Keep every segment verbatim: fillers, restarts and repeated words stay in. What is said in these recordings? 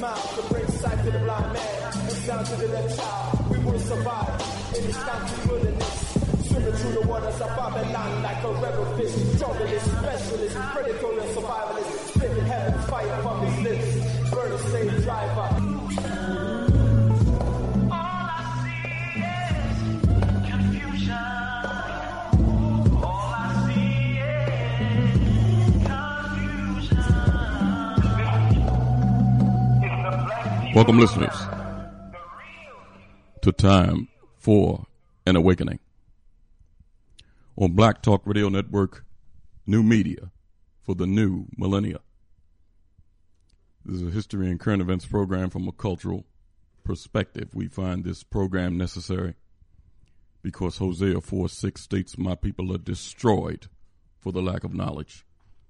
smile to bring sight to the blind man and sound to the deaf child. We will survive in this country wilderness. Swimming through the waters of Babylon like a rebel fish. Junglist, specialist, predatory survivalist. Spitting heaven fire from his lips. Bird a slave driver. Welcome, listeners, to Time for an Awakening on Black Talk Radio Network, new media for the new millennia. This is a history and current events program from a cultural perspective. We find this program necessary because Hosea four six states, "My people are destroyed for the lack of knowledge."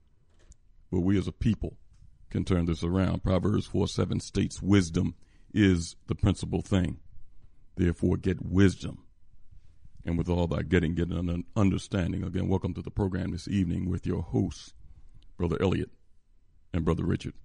But we as a people can turn this around. Proverbs four seven states, "Wisdom is the principal thing. Therefore get wisdom. And with all thy getting, get an understanding." Again, welcome to the program this evening with your hosts, Brother Elliot and Brother Richard.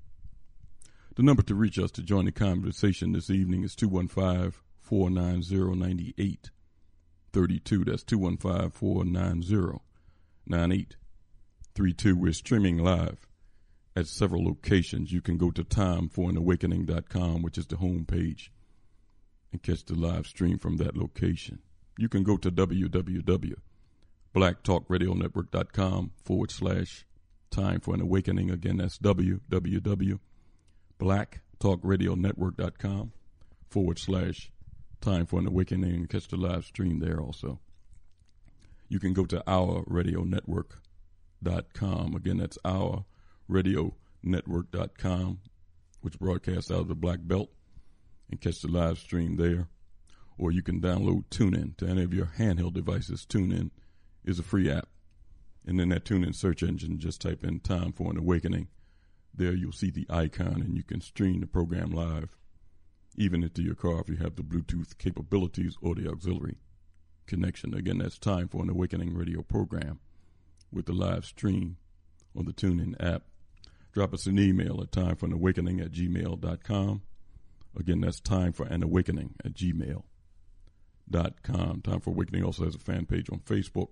The number to reach us to join the conversation this evening is two one five, four nine zero, nine eight three two. That's two one five, four nine zero, nine eight three two. We're streaming live at several locations. You can go to time for an awakening dot com, which is the home page, and catch the live stream from that location. You can go to w w w dot black talk radio network dot com forward slash time for an awakening. Again, that's w w w dot black talk radio network dot com forward slash time for an awakening and catch the live stream there also. You can go to our radio network dot com. Again, that's our radio network dot com, which broadcasts out of the Black Belt, and catch the live stream there. Or you can download TuneIn to any of your handheld devices. TuneIn is a free app. And in that TuneIn search engine, just type in Time for an Awakening. There you'll see the icon, and you can stream the program live, even into your car if you have the Bluetooth capabilities or the auxiliary connection. Again, that's Time for an Awakening radio program with the live stream on the TuneIn app. Drop us an email at time for an awakening at gmail dot com. Again, that's time for an awakening at gmail dot com. Time for Awakening also has a fan page on Facebook.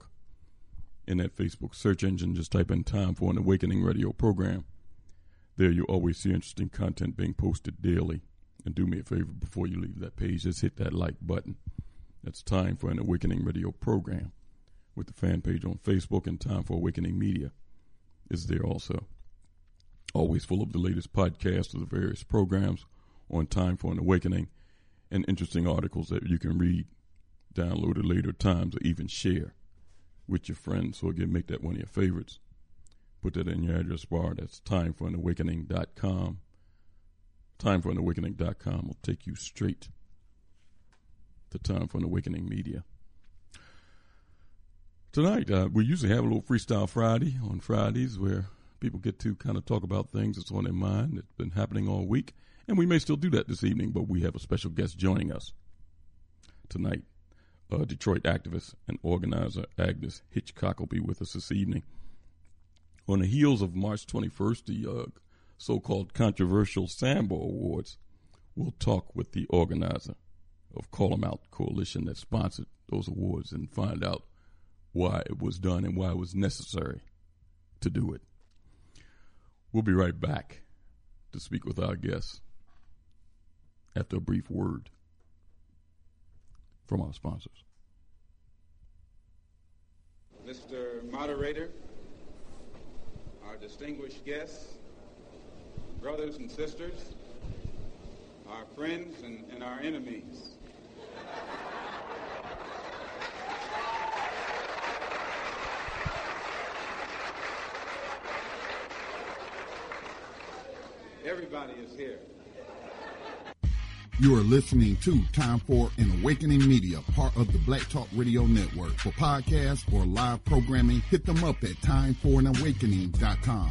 In that Facebook search engine, just type in Time for an Awakening radio program. There you'll always see interesting content being posted daily. And do me a favor before you leave that page, just hit that like button. That's Time for an Awakening radio program with the fan page on Facebook, and Time for Awakening Media is there also. Always full of the latest podcasts of the various programs on Time for an Awakening and interesting articles that you can read, download at later times, or even share with your friends. So again, make that one of your favorites. Put that in your address bar. That's time for an awakening dot com. time for an awakening dot com will take you straight to Time for an Awakening Media. Tonight, uh, we usually have a little Freestyle Friday on Fridays where people get to kind of talk about things that's on their mind that's been happening all week. And we may still do that this evening, but we have a special guest joining us tonight. Uh, Detroit activist and organizer Agnes Hitchcock will be with us this evening. On the heels of March twenty-first, the uh, so-called controversial Sambo Awards, we'll talk with the organizer of Call 'em Out Coalition that sponsored those awards and find out why it was done and why it was necessary to do it. We'll be right back to speak with our guests after a brief word from our sponsors. Mister Moderator, our distinguished guests, brothers and sisters, our friends and, and our enemies. Everybody is here. You are listening to Time for an Awakening Media, part of the Black Talk Radio Network. For podcasts or live programming, hit them up at time for an awakening dot com.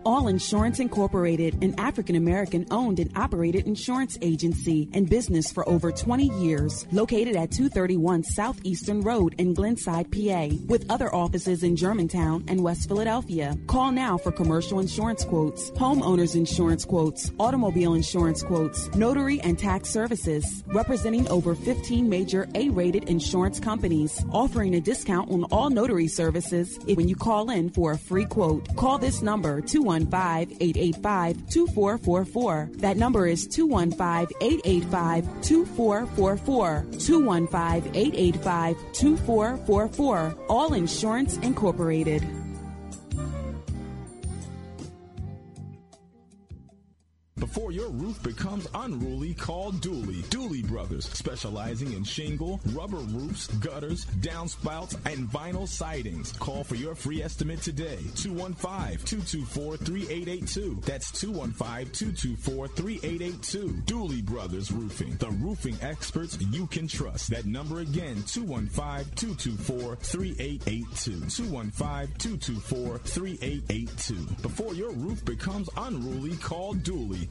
All Insurance Incorporated, an African-American owned and operated insurance agency in business for over twenty years, located at two thirty-one Southeastern Road in Glenside, P A, with other offices in Germantown and West Philadelphia. Call now for commercial insurance quotes, homeowners insurance quotes, automobile insurance quotes, notary and tax services, representing over fifteen major A-rated insurance companies, offering a discount on all notary services if when you call in for a free quote. Call this number, two one five, eight eight five, two four four four. That number is two one five, eight eight five, two four four four. two one five, eight eight five, two four four four. All Insurance Incorporated. Before your roof becomes unruly, call Dooley. Dooley Brothers, specializing in shingle, rubber roofs, gutters, downspouts, and vinyl sidings. Call for your free estimate today. two one five, two two four, three eight eight two. That's two one five, two two four, three eight eight two. Dooley Brothers Roofing, the roofing experts you can trust. That number again, two one five, two two four, three eight eight two. two one five, two two four, three eight eight two. Before your roof becomes unruly, call Dooley.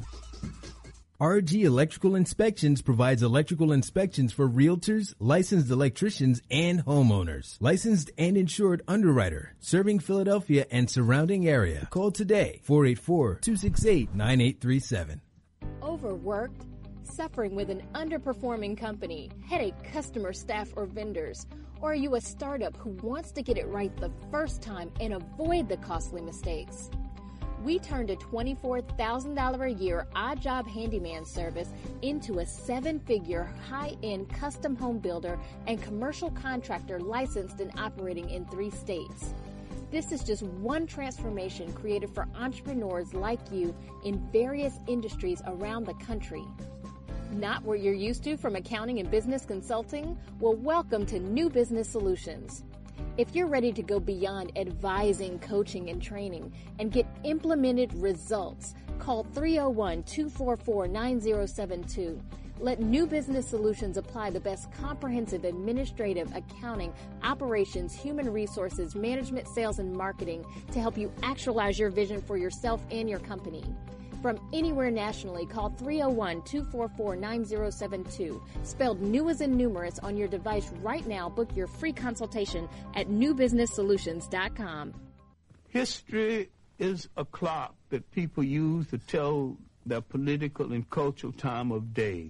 R G Electrical Inspections provides electrical inspections for realtors, licensed electricians, and homeowners. Licensed and insured underwriter, serving Philadelphia and surrounding area. Call today, four eight four, two six eight, nine eight three seven. Overworked? Suffering with an underperforming company, headache customer, staff, or vendors? Or are you a startup who wants to get it right the first time and avoid the costly mistakes? We turned a twenty-four thousand dollars a year odd job handyman service into a seven-figure high-end custom home builder and commercial contractor licensed and operating in three states. This is just one transformation created for entrepreneurs like you in various industries around the country. Not what you're used to from accounting and business consulting? Well, welcome to New Business Solutions. If you're ready to go beyond advising, coaching, and training and get implemented results, call three oh one, two four four, nine oh seven two. Let New Business Solutions apply the best comprehensive administrative, accounting, operations, human resources, management, sales, and marketing to help you actualize your vision for yourself and your company. From anywhere nationally, call three oh one, two four four, nine oh seven two. Spelled new as in numerous on your device right now. Book your free consultation at new business solutions dot com. History is a clock that people use to tell their political and cultural time of day.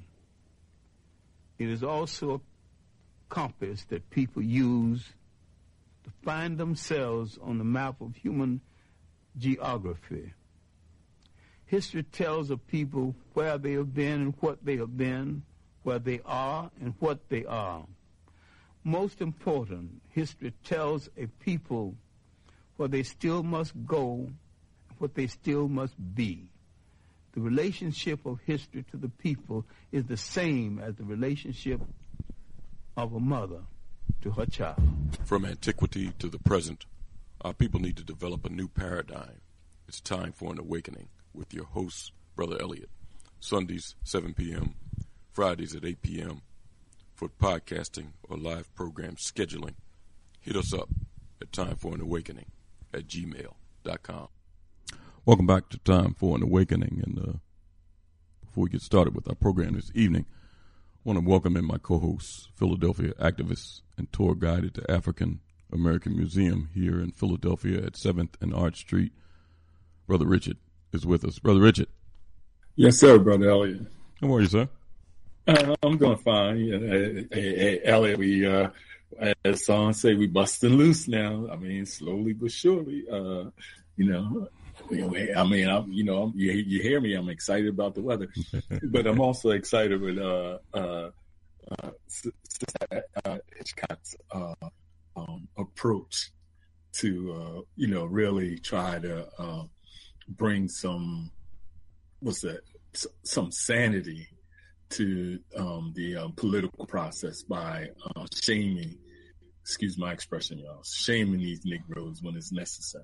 It is also a compass that people use to find themselves on the map of human geography. History tells of people where they have been and what they have been, where they are and what they are. Most important, history tells a people where they still must go, what they still must be. The relationship of history to the people is the same as the relationship of a mother to her child. From antiquity to the present, our people need to develop a new paradigm. It's time for an awakening with your host, Brother Elliot. Sundays, seven p.m., Fridays at eight p.m. For podcasting or live program scheduling, hit us up at time for an awakening at gmail dot com. Welcome back to Time for an Awakening. And uh, before we get started with our program this evening, I want to welcome in my co-host, Philadelphia activist and tour guide at the African American Museum here in Philadelphia at seventh and Arch Street. Brother Richard is with us. Brother Richard. Yes, sir, Brother Elliot. How are you, sir? Uh, I'm doing fine. Yeah, hey, hey, hey, Elliot, we, uh, as songs say, we busting loose now. I mean, slowly but surely. Uh, you know, I mean, I'm, you know, I'm, you, you hear me. I'm excited about the weather, but I'm also excited with uh, uh, uh, uh, Hitchcock's uh, um, approach to, uh, you know, really try to uh, bring some, what's that, S- some sanity to um, the um, political process by uh, shaming, excuse my expression, y'all, shaming these Negroes when it's necessary.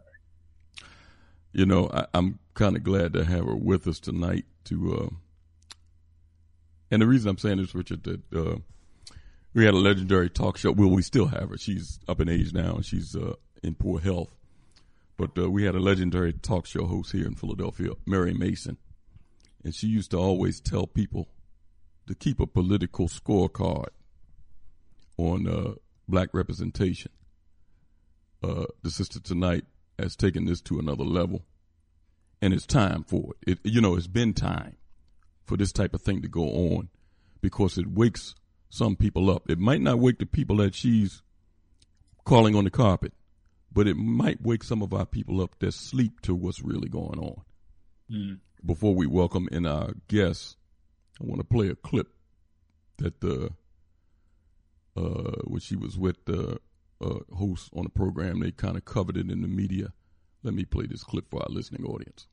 You know, I, I'm kind of glad to have her with us tonight. To uh, and the reason I'm saying this, Richard, that uh, we had a legendary talk show. Well, we still have her. She's up in age now, and she's uh, in poor health. But uh, we had a legendary talk show host here in Philadelphia, Mary Mason, and she used to always tell people to keep a political scorecard on uh, black representation. Uh, the sister tonight has taken this to another level, and it's time for it. it. You know, it's been time for this type of thing to go on because it wakes some people up. It might not wake the people that she's calling on the carpet, but it might wake some of our people up that sleep to what's really going on. Mm. Before we welcome in our guests, I want to play a clip that the uh, when she was with the uh, host on the program, they kind of covered it in the media. Let me play this clip for our listening audience.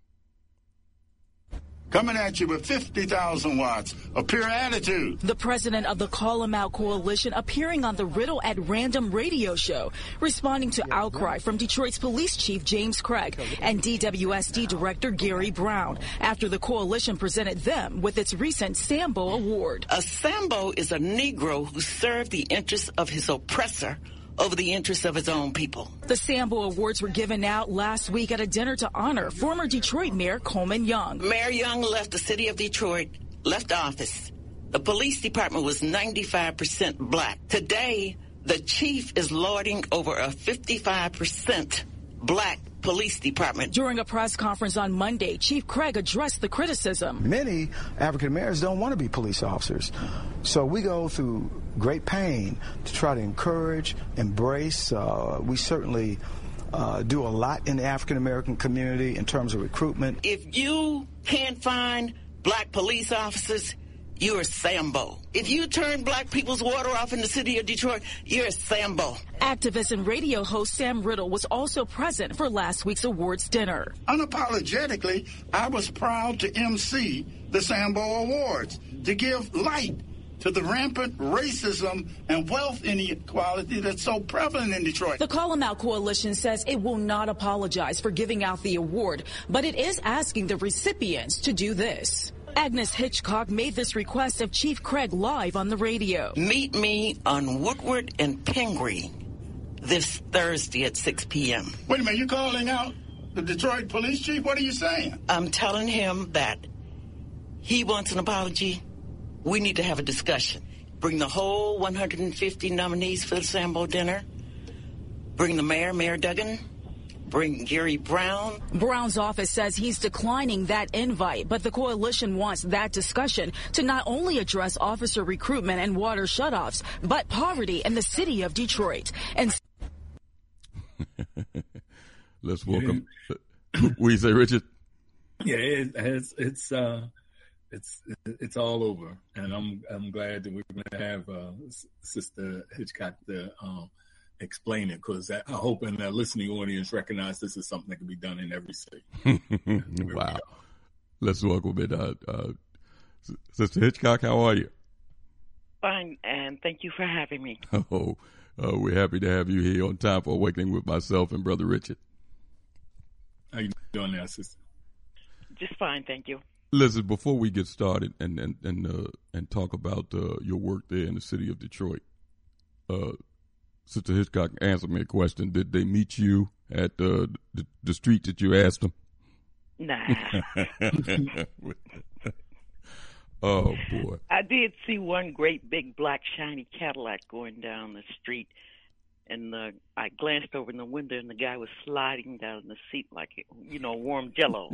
Coming at you with fifty thousand watts of pure attitude. The president of the Call 'em Out Coalition appearing on the Riddle at Random radio show, responding to outcry from Detroit's police chief James Craig and D W S D director Gary Brown after the coalition presented them with its recent Sambo Award. A Sambo is a Negro who served the interests of his oppressor over the interests of his own people. The Sambo Awards were given out last week at a dinner to honor former Detroit Mayor Coleman Young. Mayor Young left the city of Detroit, left office. The police department was ninety-five percent black. Today, the chief is lording over a fifty-five percent black police department. During a press conference on Monday, Chief Craig addressed the criticism. Many African Americans don't want to be police officers. So we go through great pain to try to encourage, embrace. Uh, we certainly uh, do a lot in the African American community in terms of recruitment. If you can't find black police officers, you're a Sambo. If you turn black people's water off in the city of Detroit, you're a Sambo. Activist and radio host Sam Riddle was also present for last week's awards dinner. Unapologetically, I was proud to emcee the Sambo Awards to give light to the rampant racism and wealth inequality that's so prevalent in Detroit. The Call 'em Out Coalition says it will not apologize for giving out the award, but it is asking the recipients to do this. Agnes Hitchcock made this request of Chief Craig live on the radio. Meet me on Woodward and Pingree this Thursday at six p.m. Wait a minute, you calling out the Detroit police chief? What are you saying? I'm telling him that he wants an apology. We need to have a discussion. Bring the whole one hundred fifty nominees for the Sambo dinner. Bring the mayor, Mayor Duggan. Bring Gary Brown. Brown's office says he's declining that invite, but the coalition wants that discussion to not only address officer recruitment and water shutoffs, but poverty in the city of Detroit. And let's welcome. What do you say, Richard? Yeah, it, it's it's uh, it's it's all over, and I'm I'm glad that we're going to have uh, Sister Hitchcock to um, explain it, because I hope in the listening audience recognize this is something that can be done in every state. Wow. Let's welcome it, uh, uh, Sister Hitchcock. How are you? Fine, and thank you for having me. Oh, uh, we're happy to have you here on Time for Awakening with myself and Brother Richard. How you doing now, sister? Just fine, thank you. Listen, before we get started and and and uh, and talk about uh, your work there in the city of Detroit, uh, Sister Hitchcock, answer me a question. Did they meet you at uh, the, the street that you asked them? Nah. Oh, boy. I did see one great big black shiny Cadillac going down the street, and uh, I glanced over in the window, and the guy was sliding down the seat like, you know, warm Jell-O.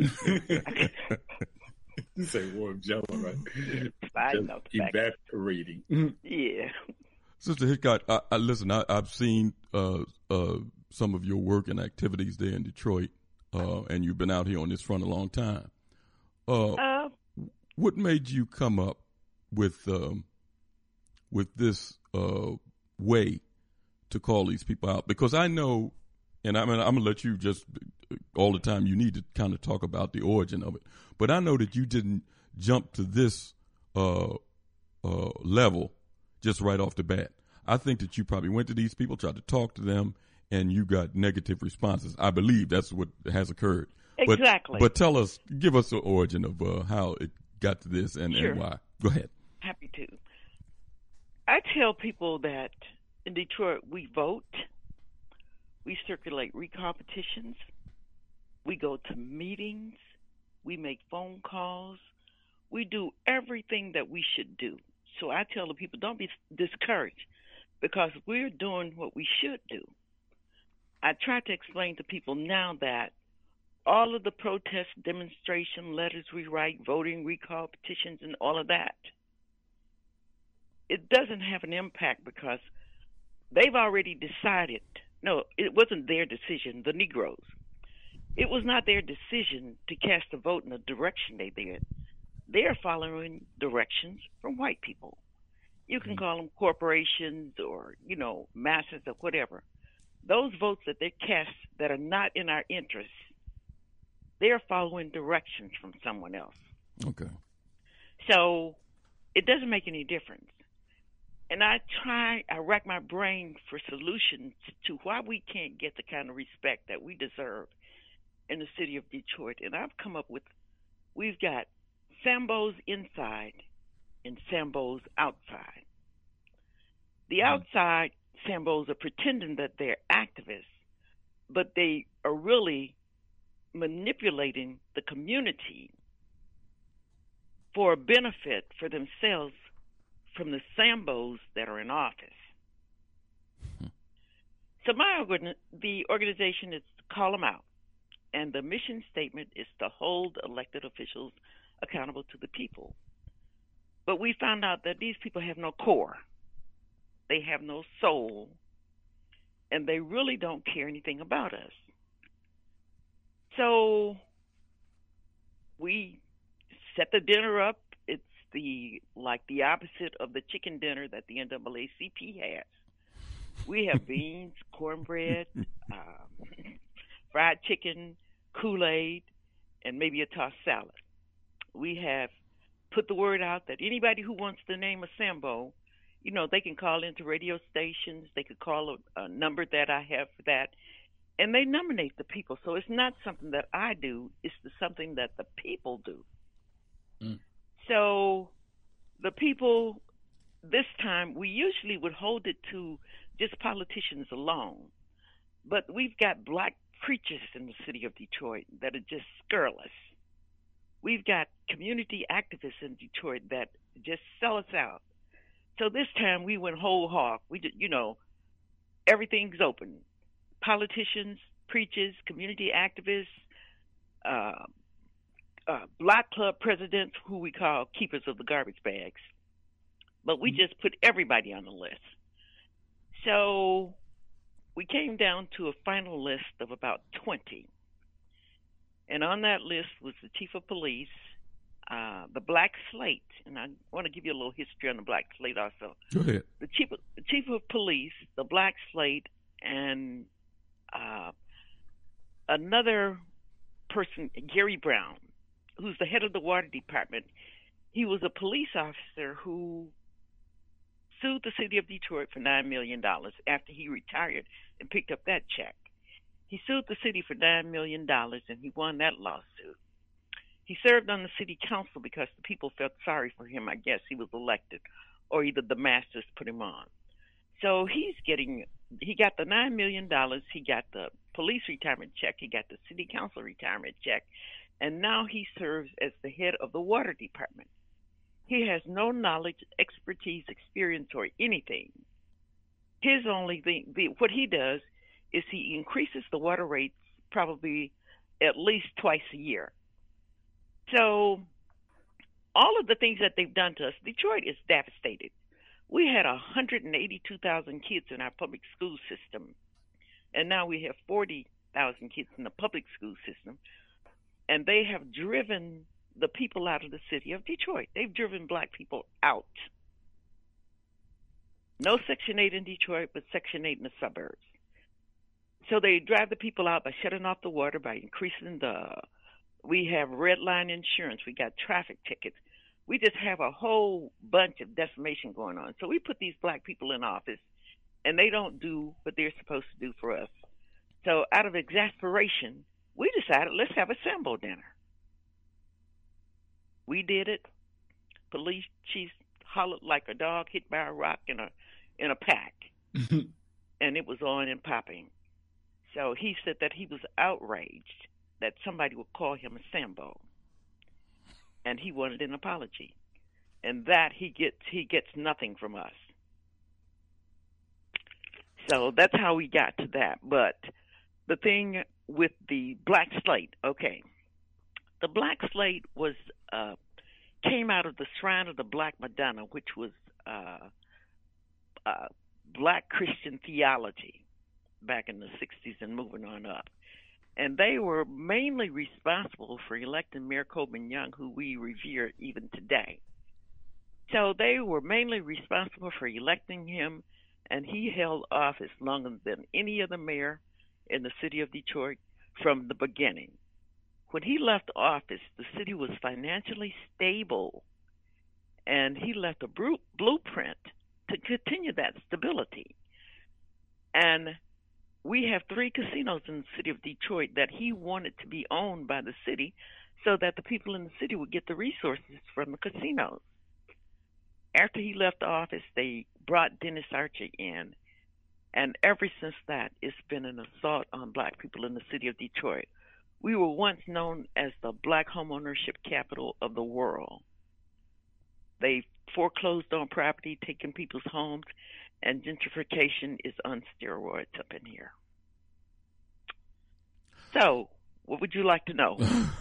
You say warm Jell-O, right? I know evaporating. Yeah. Sister Hitchcock, I, I, listen, I, I've seen uh, uh, some of your work and activities there in Detroit, uh, and you've been out here on this front a long time. Uh, uh What made you come up with um, with this uh, way to call these people out? Because I know, and I mean, I'm gonna let you just all the time. You need to kind of talk about the origin of it. But I know that you didn't jump to this uh, uh, level just right off the bat. I think that you probably went to these people, tried to talk to them, and you got negative responses. I believe that's what has occurred. Exactly. But, but tell us, give us the origin of uh, how it got to this and, sure. and why. Go ahead. Happy to. I tell people that in Detroit we vote, We circulate recall petitions. We go to meetings. We make phone calls. We do everything that we should do. So I tell the people, don't be discouraged because we're doing what we should do. I try to explain to people now that all of the protest, demonstration, letters we write, voting, recall petitions, and all of that, it doesn't have an impact because they've already decided. No, it wasn't their decision, the Negroes. It was not their decision to cast a vote in the direction they did. They're following directions from white people. You can call them corporations or, you know, masses or whatever. Those votes that they cast that are not in our interest, they're following directions from someone else. Okay. So it doesn't make any difference. And I try, I rack my brain for solutions to why we can't get the kind of respect that we deserve in the city of Detroit. And I've come up with, we've got Sambos inside and Sambos outside. The outside Sambos are pretending that they're activists, but they are really manipulating the community for a benefit for themselves from the Sambos that are in office. So my organ- the organization is to call them out, and the mission statement is to hold elected officials accountable to the people. But we found out that these people have no core. They have no soul, and they really don't care anything about us. So we set the dinner up. It's the like the opposite of the chicken dinner that the N double A C P has. We have beans, cornbread, um, fried chicken, Kool-Aid, and maybe a tossed salad. We have put the word out that anybody who wants to name a Sambo, you know, they can call into radio stations. They could call a, a number that I have for that, and they nominate the people. So it's not something that I do. It's the, something that the people do. Mm. So the people, this time, we usually would hold it to just politicians alone. But we've got black preachers in the city of Detroit that are just scurrilous. We've got community activists in Detroit that just sell us out. So this time we went whole hog. We did, you know, everything's open. Politicians, preachers, community activists, uh, uh, block club presidents, who we call keepers of the garbage bags. But we mm-hmm. just put everybody on the list. So we came down to a final list of about twenty. And on that list was the chief of police, uh, the Black Slate, and I want to give you a little history on the Black Slate also. Go ahead. The chief, the chief of police, the Black Slate, and uh, another person, Gary Brown, who's the head of the water department. He was a police officer who sued the city of Detroit for nine million dollars after he retired and picked up that check. He sued the city for nine million dollars, and he won that lawsuit. He served on the city council because the people felt sorry for him. I guess he was elected, or either the masters put him on. So he's getting, he got the nine million dollars, he got the police retirement check, he got the city council retirement check, and now he serves as the head of the water department. He has no knowledge, expertise, experience, or anything. His only thing, the, what he does is he increases the water rates probably at least twice a year. So all of the things that they've done to us, Detroit is devastated. We had one hundred eighty-two thousand kids in our public school system, and now we have forty thousand kids in the public school system, and they have driven the people out of the city of Detroit. They've driven black people out. No Section eight in Detroit, but Section eight in the suburbs. So they drive the people out by shutting off the water, by increasing the, we have red line insurance, we got traffic tickets. We just have a whole bunch of decimation going on. So we put these black people in office, and they don't do what they're supposed to do for us. So out of exasperation, we decided, let's have a Sambo dinner. We did it. Police chief hollered like a dog hit by a rock in a in a pack. And it was on and popping. So he said that he was outraged that somebody would call him a Sambo, and he wanted an apology, and that he gets he gets nothing from us. So that's how we got to that. But the thing with the black slate, okay, the black slate was uh, came out of the Shrine of the Black Madonna, which was uh, uh, black Christian theology back in the sixties and moving on up. And they were mainly responsible for electing Mayor Coleman Young, who we revere even today. So they were mainly responsible for electing him, and he held office longer than any other mayor in the city of Detroit from the beginning. When he left office, the city was financially stable, and he left a blueprint to continue that stability. And we have three casinos in the city of Detroit that he wanted to be owned by the city so that the people in the city would get the resources from the casinos. After he left office, they brought Dennis Archer in, and ever since that, it's been an assault on black people in the city of Detroit. We were once known as the black homeownership capital of the world. They foreclosed on property, taking people's homes, and gentrification is on steroids up in here. So, what would you like to know?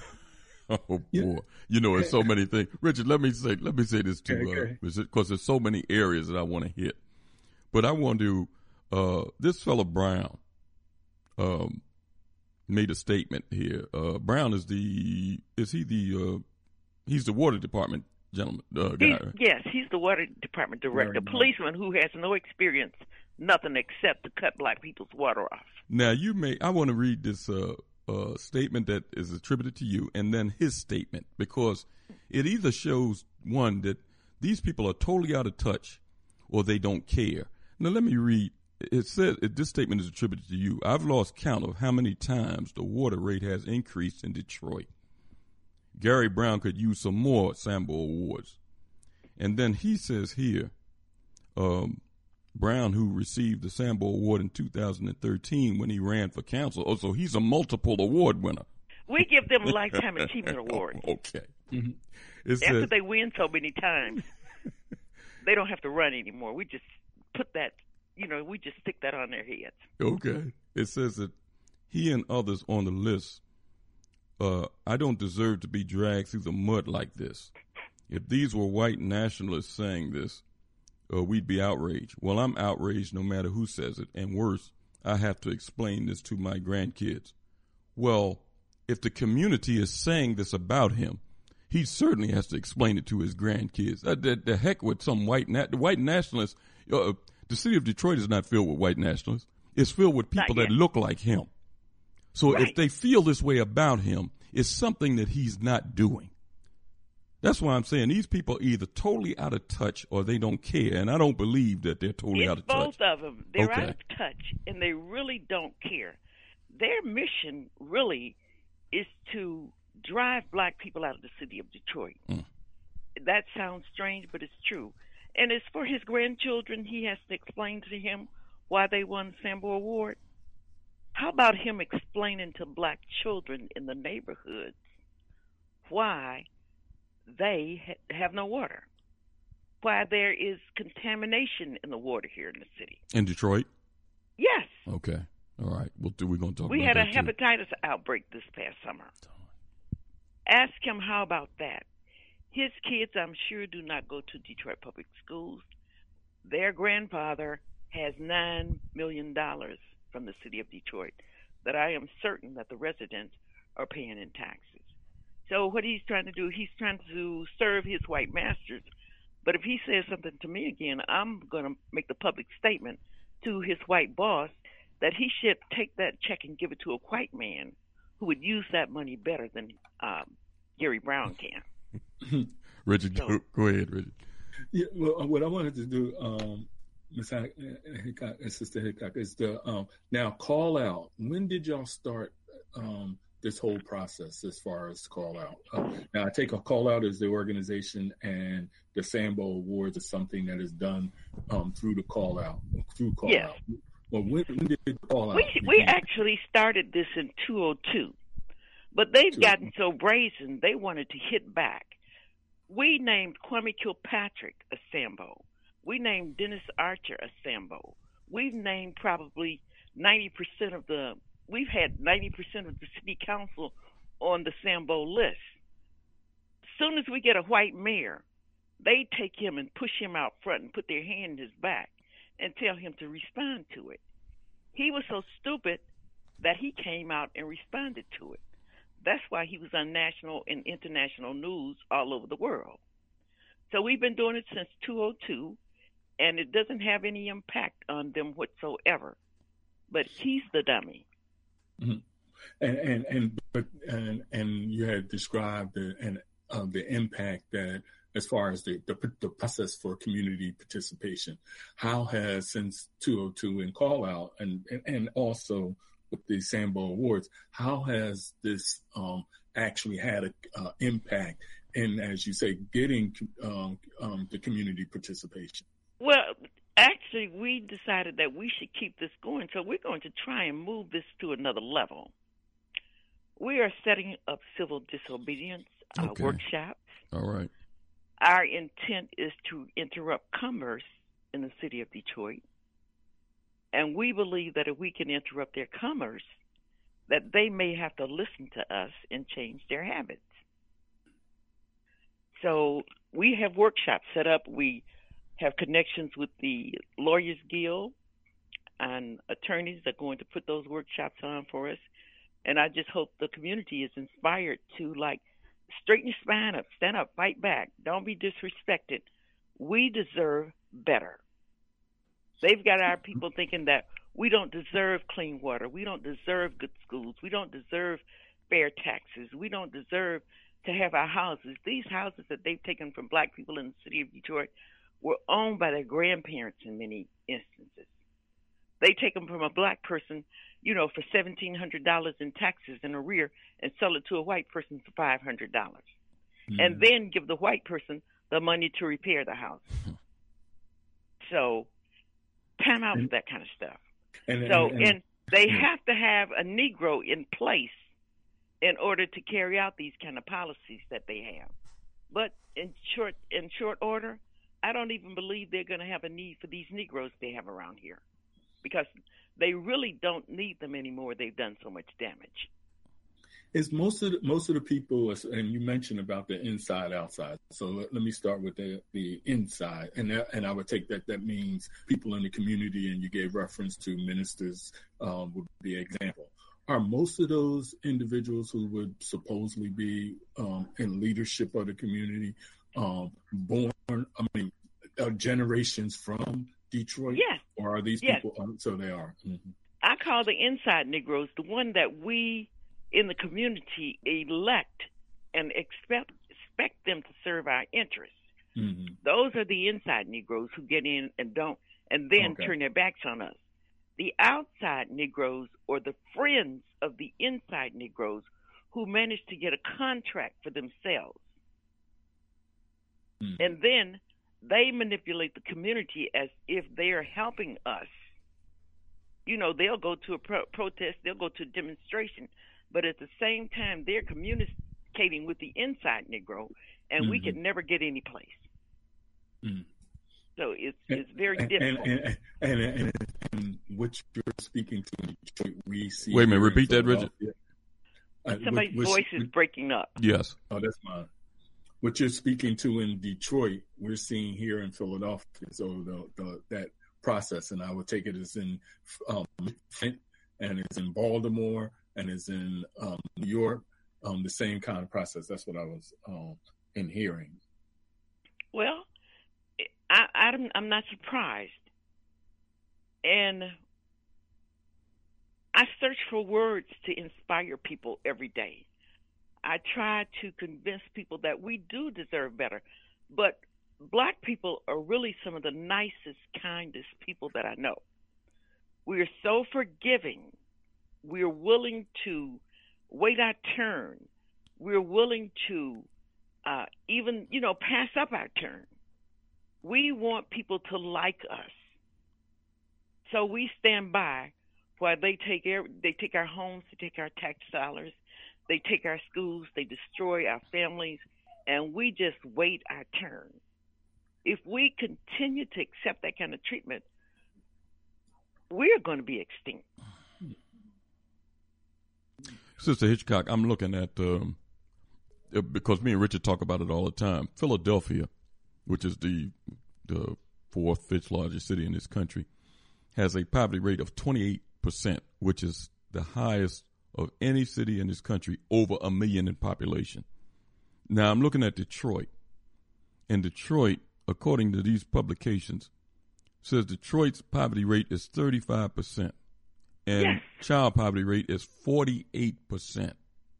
Oh boy, you know, there's so many things. Richard, let me say, let me say this too, okay. because uh, there's so many areas that I want to hit. But I want to. Uh, this fellow Brown um, made a statement here. Uh, Brown is the is he the uh, he's the water department gentleman uh, guy. He's, right? yes, he's the water department director, Very policeman who has no experience, nothing except to cut black people's water off. Now you may. I want to read this uh, uh, statement that is attributed to you, and then his statement, because it either shows one that these people are totally out of touch, or they don't care. Now let me read. It says this statement is attributed to you. I've lost count of how many times the water rate has increased in Detroit. Gary Brown could use some more Sambo Awards. And then he says here, um, Brown, who received the Sambo Award in two thousand thirteen when he ran for council. Oh, so he's a multiple award winner. We give them lifetime achievement awards. Oh, okay. Mm-hmm. It After says, they win so many times, they don't have to run anymore. We just put that, you know, we just stick that on their heads. Okay. It says that he and others on the list, uh, I don't deserve to be dragged through the mud like this. If these were white nationalists saying this, uh, we'd be outraged. Well, I'm outraged no matter who says it. And worse, I have to explain this to my grandkids. Well, if the community is saying this about him, he certainly has to explain it to his grandkids. Uh, the, the heck with some white na- the white nationalists. Uh, the city of Detroit is not filled with white nationalists. It's filled with people that look like him. So Right. if they feel this way about him, it's something that he's not doing. That's why I'm saying these people are either totally out of touch or they don't care, and I don't believe that they're totally It's out of both touch. of them. They're Okay. out of touch, and they really don't care. Their mission really is to drive black people out of the city of Detroit. Mm. That sounds strange, but it's true. And as for his grandchildren, he has to explain to him why they won the Sambo Award. How about him explaining to black children in the neighborhoods why they ha- have no water, why there is contamination in the water here in the city? In Detroit? Yes. Okay. All right. We'll do, we're going to talk We about had a that too. hepatitis outbreak this past summer. Ask him how about that. His kids, I'm sure, do not go to Detroit public schools. Their grandfather has nine million dollars from the city of Detroit that I am certain that the residents are paying in taxes. So what he's trying to do, he's trying to serve his white masters. But if he says something to me again, I'm going to make the public statement to his white boss that he should take that check and give it to a white man who would use that money better than um, Gary Brown can. Richard, So- go, go ahead, Richard. Yeah, well, what I wanted to do, um, Miz Hickok and Sister Hickok, is to um, now call out. When did y'all start um, this whole process as far as call out? Uh, now, I take a call out as the organization, and the Sambo Awards is something that is done um, through the call out, through call Yes. out. Well, when, when did it call out? We we actually started this in two oh two, but they've gotten so brazen they wanted to hit back. We named Kwame Kilpatrick a Sambo. We named Dennis Archer a Sambo. We've named probably ninety percent of the. We've had ninety percent of the city council on the Sambo list. As soon as we get a white mayor, they take him and push him out front and put their hand in his back and tell him to respond to it. He was so stupid that he came out and responded to it. That's why he was on national and international news all over the world. So we've been doing it since two oh two, and it doesn't have any impact on them whatsoever. But he's the dummy. Mm-hmm. And and and but and and you had described the and uh, the impact that, as far as the, the the process for community participation, how has, since two oh two and call out, and, and and also with the Sambo Awards, how has this um, actually had an uh, impact in, as you say, getting um, um, the community participation? Well, actually, we decided that we should keep this going, so we're going to try and move this to another level. We are setting up civil disobedience uh, okay. workshops. All right. Our intent is to interrupt commerce in the city of Detroit, and we believe that if we can interrupt their commerce, that they may have to listen to us and change their habits. So we have workshops set up. We have connections with the Lawyers Guild, and attorneys are going to put those workshops on for us. And I just hope the community is inspired to, like, straighten your spine up, stand up, fight back. Don't be disrespected. We deserve better. They've got our people thinking that we don't deserve clean water. We don't deserve good schools. We don't deserve fair taxes. We don't deserve to have our houses. These houses that they've taken from black people in the city of Detroit were owned by their grandparents in many instances. They take them from a black person, you know, for seventeen hundred dollars in taxes in arrear and sell it to a white person for five hundred dollars. Mm-hmm. And then give the white person the money to repair the house. So time out with that kind of stuff. And, so, and, and, and they yeah. have to have a Negro in place in order to carry out these kind of policies that they have. But in short, in short order, I don't even believe they're going to have a need for these Negroes they have around here, because they really don't need them anymore. They've done so much damage. Is most of the, most of the people, and you mentioned about the inside outside. So let, let me start with the, the inside, and that, and I would take that that means people in the community. And you gave reference to ministers um, would be an example. Are most of those individuals who would supposedly be um, in leadership of the community um, born? I mean, uh, generations from Detroit? Yes. Or are these yes. people? Um, so they are. Mm-hmm. I call the inside Negroes the one that we in the community elect and expect expect them to serve our interests. Mm-hmm. Those are the inside Negroes who get in and don't, and then okay. turn their backs on us. The outside Negroes, or the friends of the inside Negroes, who manage to get a contract for themselves. Mm-hmm. And then they manipulate the community as if they're helping us. You know, they'll go to a pro- protest, they'll go to a demonstration, but at the same time, they're communicating with the inside Negro, and mm-hmm. we can never get any place. Mm-hmm. So it's it's very and, difficult. And, and, and, and, and what you're speaking to in Detroit, we see. Wait a minute, repeat that, Richard. Uh, Somebody's which, voice is breaking up. Yes. Oh, that's mine. What you're speaking to in Detroit, we're seeing here in Philadelphia. So the, the that process, and I would take it as in um, Flint, and it's in Baltimore, and it's in um, New York. Um, the same kind of process. That's what I was um, in hearing. Well, I, I'm, I'm not surprised. And I search for words to inspire people every day. I try to convince people that we do deserve better. But black people are really some of the nicest, kindest people that I know. We are so forgiving. We're willing to wait our turn. We're willing to uh, even, you know, pass up our turn. We want people to like us. So we stand by while they take air, they take our homes, they take our tax dollars, they take our schools, they destroy our families, and we just wait our turn. If we continue to accept that kind of treatment, we're going to be extinct. Sister Hitchcock, I'm looking at, um, because me and Richard talk about it all the time, Philadelphia, which is the the fourth, fifth largest city in this country, has a poverty rate of twenty-eight percent, which is the highest of any city in this country, over a million in population. Now, I'm looking at Detroit, and Detroit, according to these publications, says Detroit's poverty rate is thirty-five percent, and yes. child poverty rate is forty-eight percent.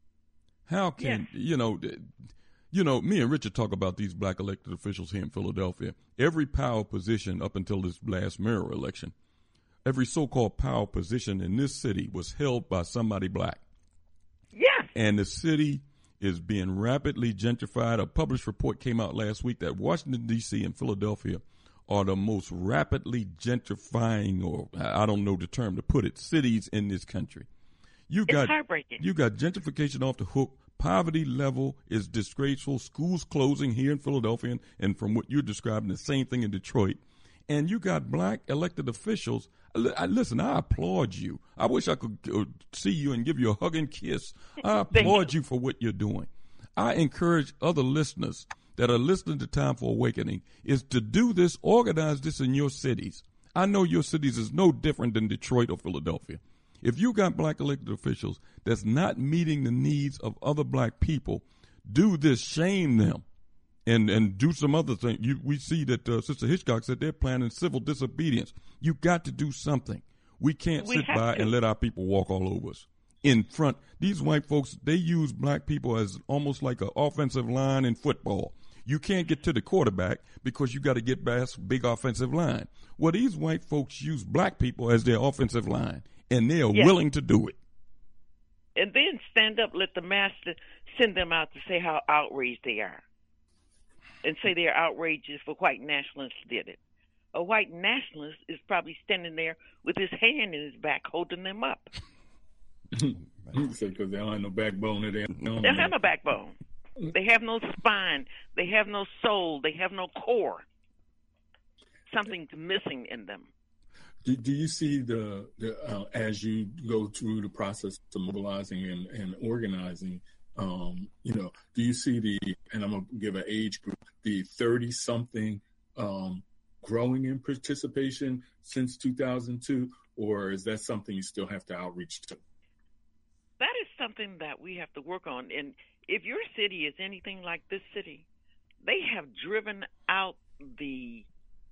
How can, yes. you know, you know, me and Richard talk about these black elected officials here in Philadelphia. Every power position up until this last mayoral election, every so-called power position in this city was held by somebody black. Yes. And the city is being rapidly gentrified. A published report came out last week that Washington, D C and Philadelphia are the most rapidly gentrifying, or I don't know the term to put it, cities in this country. You got, it's heartbreaking. You got gentrification off the hook. Poverty level is disgraceful. Schools closing here in Philadelphia, and, and from what you're describing, the same thing in Detroit. And you got black elected officials. I, listen, I applaud you. I wish I could uh, see you and give you a hug and kiss. I applaud you. you for what you're doing. I encourage other listeners that are listening to Time for Awakening is to do this, organize this in your cities. I know your cities is no different than Detroit or Philadelphia. If you got black elected officials that's not meeting the needs of other black people, do this, shame them, and and do some other thing. You, we see that uh, Sister Hitchcock said they're planning civil disobedience. You got to do something. We can't we sit by to. and let our people walk all over us. In front, these white folks, they use black people as almost like an offensive line in football. You can't get to the quarterback because you got to get past big offensive line. Well, these white folks use black people as their offensive line, and they are yes. willing to do it. And then stand up, let the master send them out to say how outraged they are, and say they're outraged for white nationalists did it. A white nationalist is probably standing there with his hand in his back holding them up. Because they don't have no backbone. They don't, they don't have no backbone. They have no spine. They have no soul. They have no core. Something's missing in them. Do, do you see the, the uh, as you go through the process of mobilizing and, and organizing, um, you know, do you see the, and I'm going to give an age group, the thirty-something um, growing in participation since two thousand two, or is that something you still have to outreach to? That is something that we have to work on. And if your city is anything like this city, they have driven out the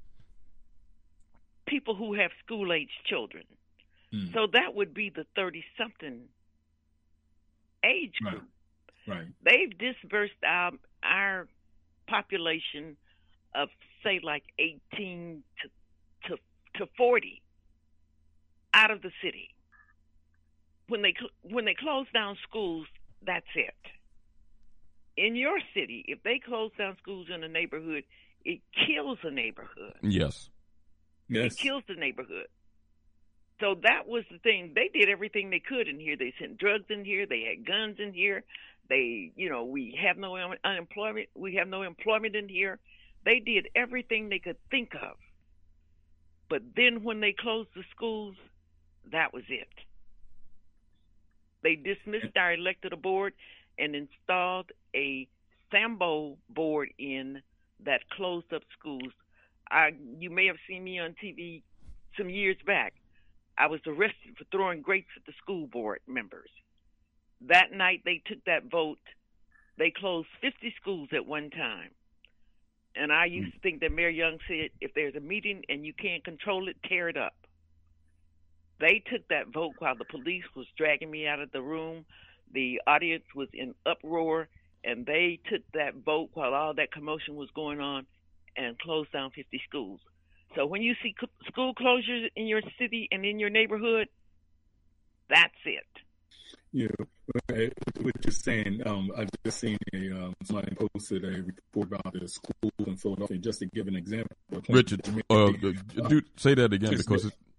people who have school-age children. Mm. So that would be the thirty-something age group. Right. right. They've dispersed our, our population of, say, like eighteen to, to, to forty out of the city. When they when they close down schools, that's it. In your city, if they close down schools in a neighborhood, it kills a neighborhood. Yes. Yes. It kills the neighborhood. So that was the thing. They did everything they could in here. They sent drugs in here. They had guns in here. They, you know, we have no unemployment. We have no employment in here. They did everything they could think of. But then when they closed the schools, that was it. They dismissed our elected board and installed a Sambo board in that closed up schools. I, you may have seen me on T V some years back. I was arrested for throwing grapes at the school board members. That night they took that vote. They closed fifty schools at one time. And I used to think that Mayor Young said, if there's a meeting and you can't control it, tear it up. They took that vote while the police was dragging me out of the room. The audience was in uproar, and they took that vote while all that commotion was going on and closed down fifty schools. So when you see school closures in your city and in your neighborhood, that's it. Yeah, what you're saying, um, I just seen a, um, somebody posted a report about the school in Philadelphia, just to give an example. Richard, uh, dude, say that again because it's,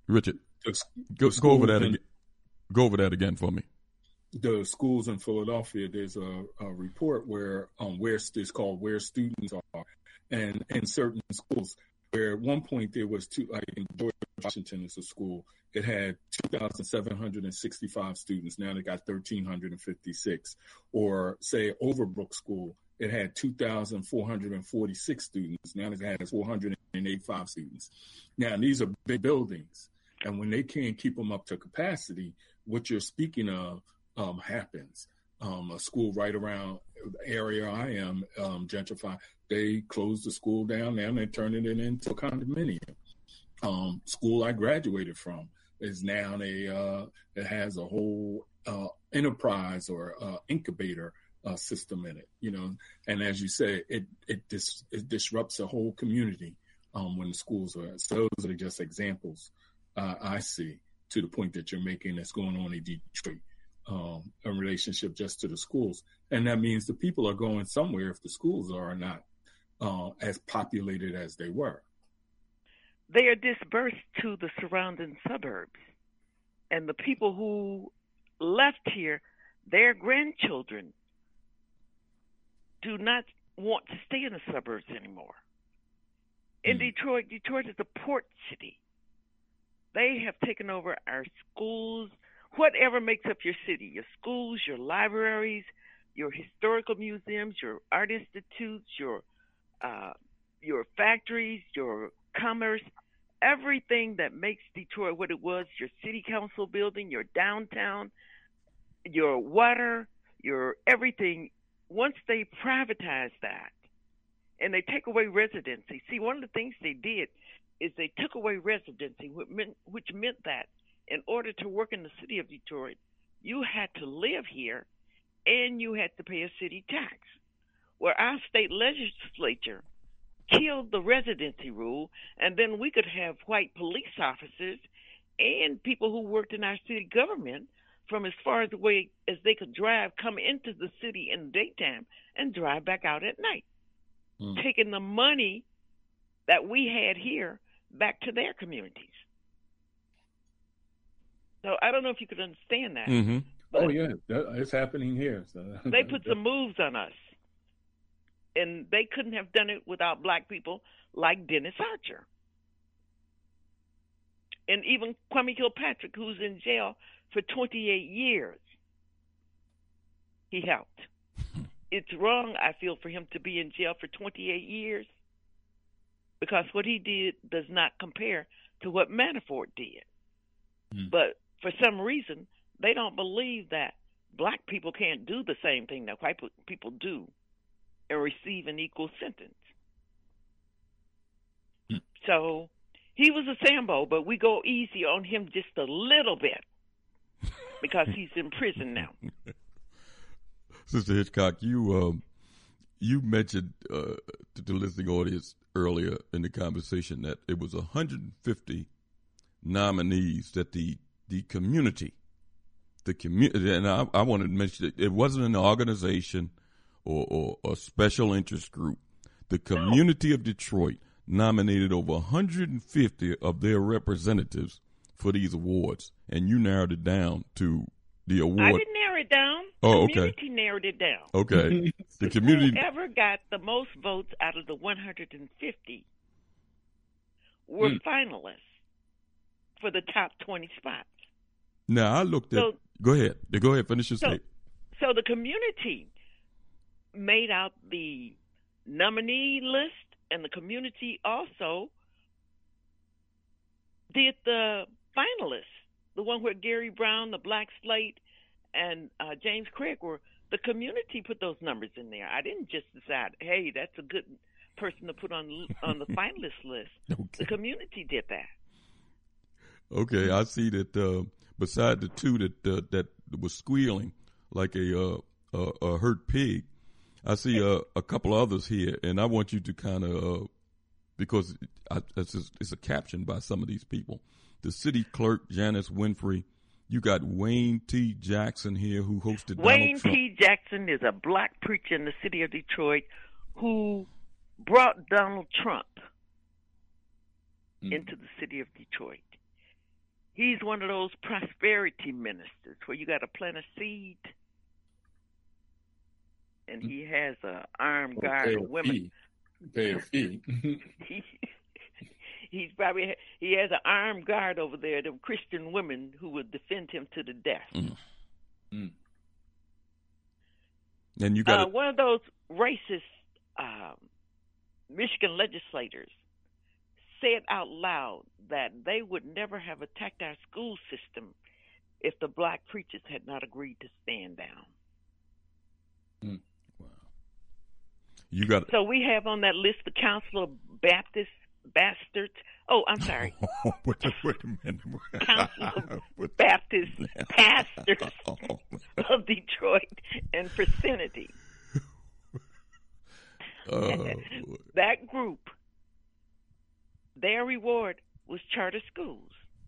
Richard, the, go, the go over that in, again. Go over that again for me. The schools in Philadelphia, there's a, a report where um, where it's called Where Students Are, and in certain schools, where at one point there was two, like in George Washington is a school, it had two thousand seven hundred sixty-five students. Now they got one thousand three hundred fifty-six. Or say Overbrook School, it had two thousand four hundred forty-six students. Now it has four hundred eighty-five students. Now these are big buildings, and when they can't keep them up to capacity, what you're speaking of um, happens. Um, a school right around the area I am, um, gentrified, they closed the school down now and they're turning it into a condominium. Um, school I graduated from is now a, uh, it has a whole uh, enterprise or uh, incubator uh, system in it, you know. And as you say, it it, dis- it disrupts a whole community um, when the schools are. So those are just examples uh, I see to the point that you're making that's going on in Detroit. Um, a relationship just to the schools. And that means the people are going somewhere if the schools are not uh, as populated as they were. They are dispersed to the surrounding suburbs. And the people who left here, their grandchildren do not want to stay in the suburbs anymore. In mm. Detroit, Detroit is a port city. They have taken over our schools, whatever makes up your city, your schools, your libraries, your historical museums, your art institutes, your uh, your factories, your commerce, everything that makes Detroit what it was, your city council building, your downtown, your water, your everything. Once they privatize that and they take away residency, see, one of the things they did is they took away residency, which meant, which meant that in order to work in the city of Detroit, you had to live here and you had to pay a city tax. Where our state legislature killed the residency rule, and then we could have white police officers and people who worked in our city government from as far as away as they could drive, come into the city in the daytime and drive back out at night, mm. taking the money that we had here back to their communities. So I don't know if you could understand that. Mm-hmm. Oh, yeah, it's happening here. So. They put some moves on us. And they couldn't have done it without black people like Dennis Archer. And even Kwame Kilpatrick, who's in jail for twenty-eight years. He helped. It's wrong, I feel, for him to be in jail for twenty-eight years because what he did does not compare to what Manafort did. Mm. But for some reason, they don't believe that black people can't do the same thing that white people do and receive an equal sentence. Mm. So he was a Sambo, but we go easy on him just a little bit because he's in prison now. Sister Hitchcock, you um, you mentioned uh, to the listening audience earlier in the conversation that it was one hundred fifty nominees that the the community, the community, and I, I wanted to mention that it wasn't an organization or, or a special interest group. The community of Detroit nominated over one hundred fifty of their representatives for these awards, and you narrowed it down to the award. I didn't narrow it down. Oh, the community okay. narrowed it down. Okay. The community. Whoever got the most votes out of the one hundred fifty were mm. finalists for the top twenty spots. Now, I looked at, so, go ahead, go ahead, finish your so, statement. So the community made out the nominee list, and the community also did the finalists, the one where Gary Brown, the Black Slate, and uh, James Craig were. The community put those numbers in there. I didn't just decide, hey, that's a good person to put on on the finalist list. Okay. The community did that. Okay, I see that uh, beside the two that uh, that was squealing like a uh, a, a hurt pig, I see uh, a couple others here, and I want you to kind of uh, because I, it's, just, it's a caption by some of these people. The city clerk, Janice Winfrey. You got Wayne T. Jackson here, who hosted Wayne Donald Trump. T. Jackson is a black preacher in the city of Detroit who brought Donald Trump mm. into the city of Detroit. He's one of those prosperity ministers where you got to plant a seed, and he has a armed Or guard pay of a women. fee. Pay a fee. he, he's probably he has an armed guard over there, them Christian women who would defend him to the death. Mm. Mm. And you got uh, one of those racist um, Michigan legislators said out loud that they would never have attacked our school system if the black preachers had not agreed to stand down. Mm. Wow. You got So we have on that list the Council of Baptist Bastards. Oh, I'm sorry. wait, wait a minute. Council of Baptist Pastors of Detroit and Vicinity. Oh. That group, their reward was charter schools.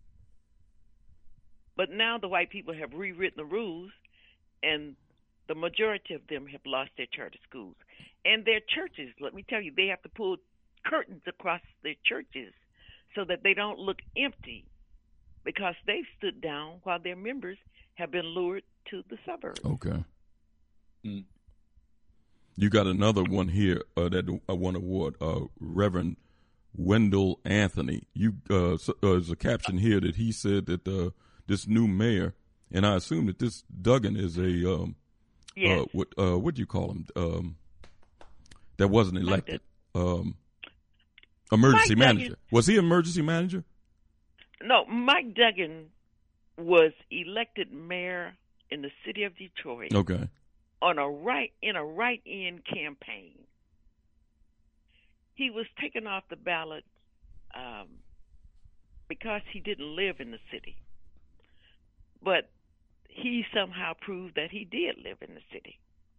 But now the white people have rewritten the rules, and the majority of them have lost their charter schools. And their churches, let me tell you, they have to pull curtains across their churches so that they don't look empty, because they've stood down while their members have been lured to the suburbs. Okay. Mm. You got another one here uh, that I won award, uh, Reverend Wendell Anthony. You uh, so, uh, there's a caption here that he said that uh, this new mayor, and I assume that this Duggan is a um, yes. uh, what uh, what do you call him? Um, that wasn't elected. Um, emergency Mike manager. Duggan. Was he emergency manager? No, Mike Duggan was elected mayor in the city of Detroit. Okay. On a right in a write-in campaign. He was taken off the ballot um, because he didn't live in the city. But he somehow proved that he did live in the city.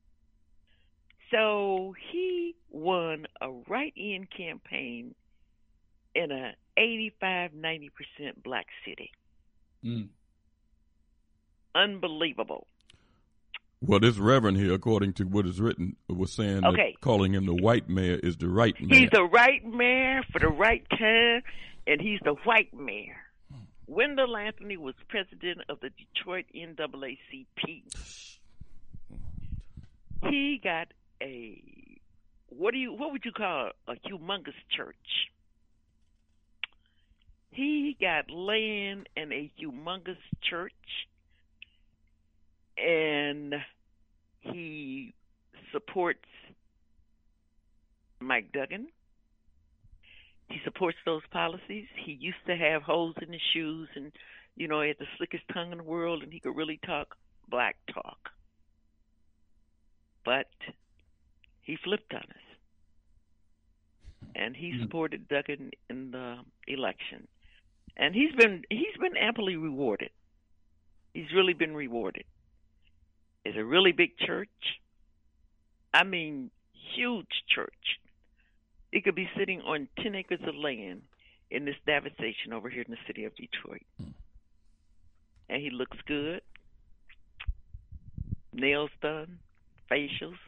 So he won a write-in campaign in a eighty-five, ninety percent black city. Mm. Unbelievable. Well, this reverend here, according to what is written, was saying Okay. that calling him the white mayor is the right mayor. He's the right mayor for the right time, and he's the white mayor. Wendell Anthony was president of the Detroit N double A C P. He got a what do you what would you call a humongous church? He got land in a humongous church, and he supports Mike Duggan. He supports those policies. He used to have holes in his shoes, and, you know, he had the slickest tongue in the world, and he could really talk black talk. But he flipped on us, and he supported Duggan in the election. And he's been he's been amply rewarded. He's really been rewarded. It's a really big church. I mean, huge church. It could be sitting on ten acres of land in this devastation over here in the city of Detroit. Mm. And he looks good. Nails done, facials.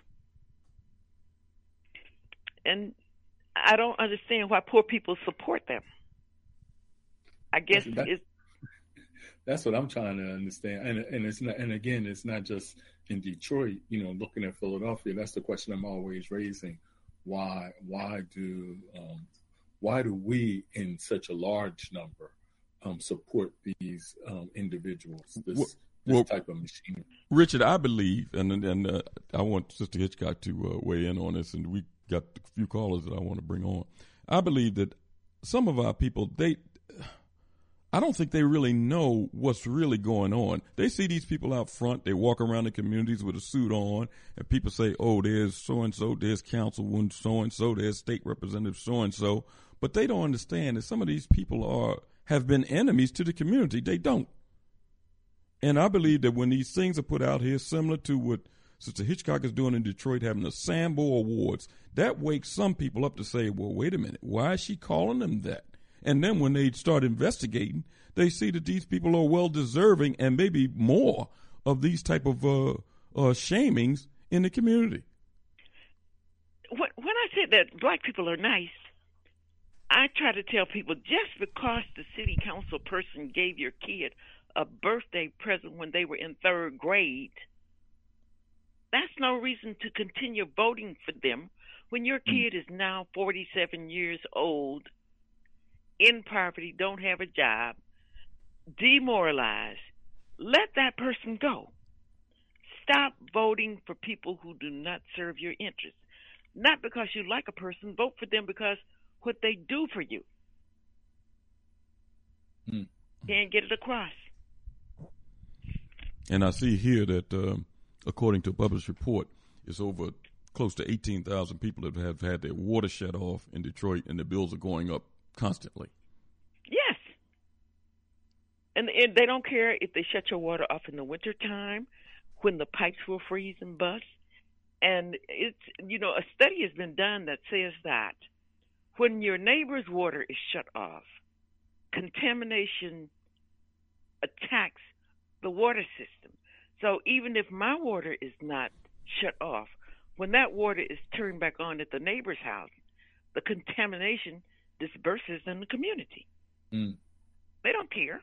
And I don't understand why poor people support them. I guess that, it's that's what I'm trying to understand. And and it's not, and again, it's not just in Detroit, you know, looking at Philadelphia. That's the question I'm always raising. Why why do um, why do we in such a large number um, support these um, individuals, this, well, this well, type of machinery? Richard, I believe, and and uh, I want Sister Hitchcock to uh, weigh in on this, and we got a few callers that I want to bring on. I believe that some of our people, they, I don't think they really know what's really going on. They see these people out front. They walk around the communities with a suit on, and people say, oh, there's so-and-so, there's councilwoman so-and-so, there's state representative so-and-so. But they don't understand that some of these people are have been enemies to the community. They don't. And I believe that when these things are put out here, similar to what Sister Hitchcock is doing in Detroit, having the Sambo Awards, that wakes some people up to say, well, wait a minute, why is she calling them that? And then when they start investigating, they see that these people are well deserving and maybe more of these type of uh, uh, shamings in the community. When I said that black people are nice, I try to tell people, just because the city council person gave your kid a birthday present when they were in third grade, that's no reason to continue voting for them when your kid is now forty-seven years old, in poverty, don't have a job, demoralized. Let that person go. Stop voting for people who do not serve your interests. Not because you like a person, vote for them because what they do for you. Hmm. Can't get it across. And I see here that, um, according to a published report, it's over close to eighteen thousand people that have had their water shut off in Detroit, and the bills are going up constantly. Yes. And, and they don't care if they shut your water off in the wintertime when the pipes will freeze and bust. And it's, you know, a study has been done that says that when your neighbor's water is shut off, contamination attacks the water system. So even if my water is not shut off, when that water is turned back on at the neighbor's house, the contamination disperses in the community. Mm. They don't care.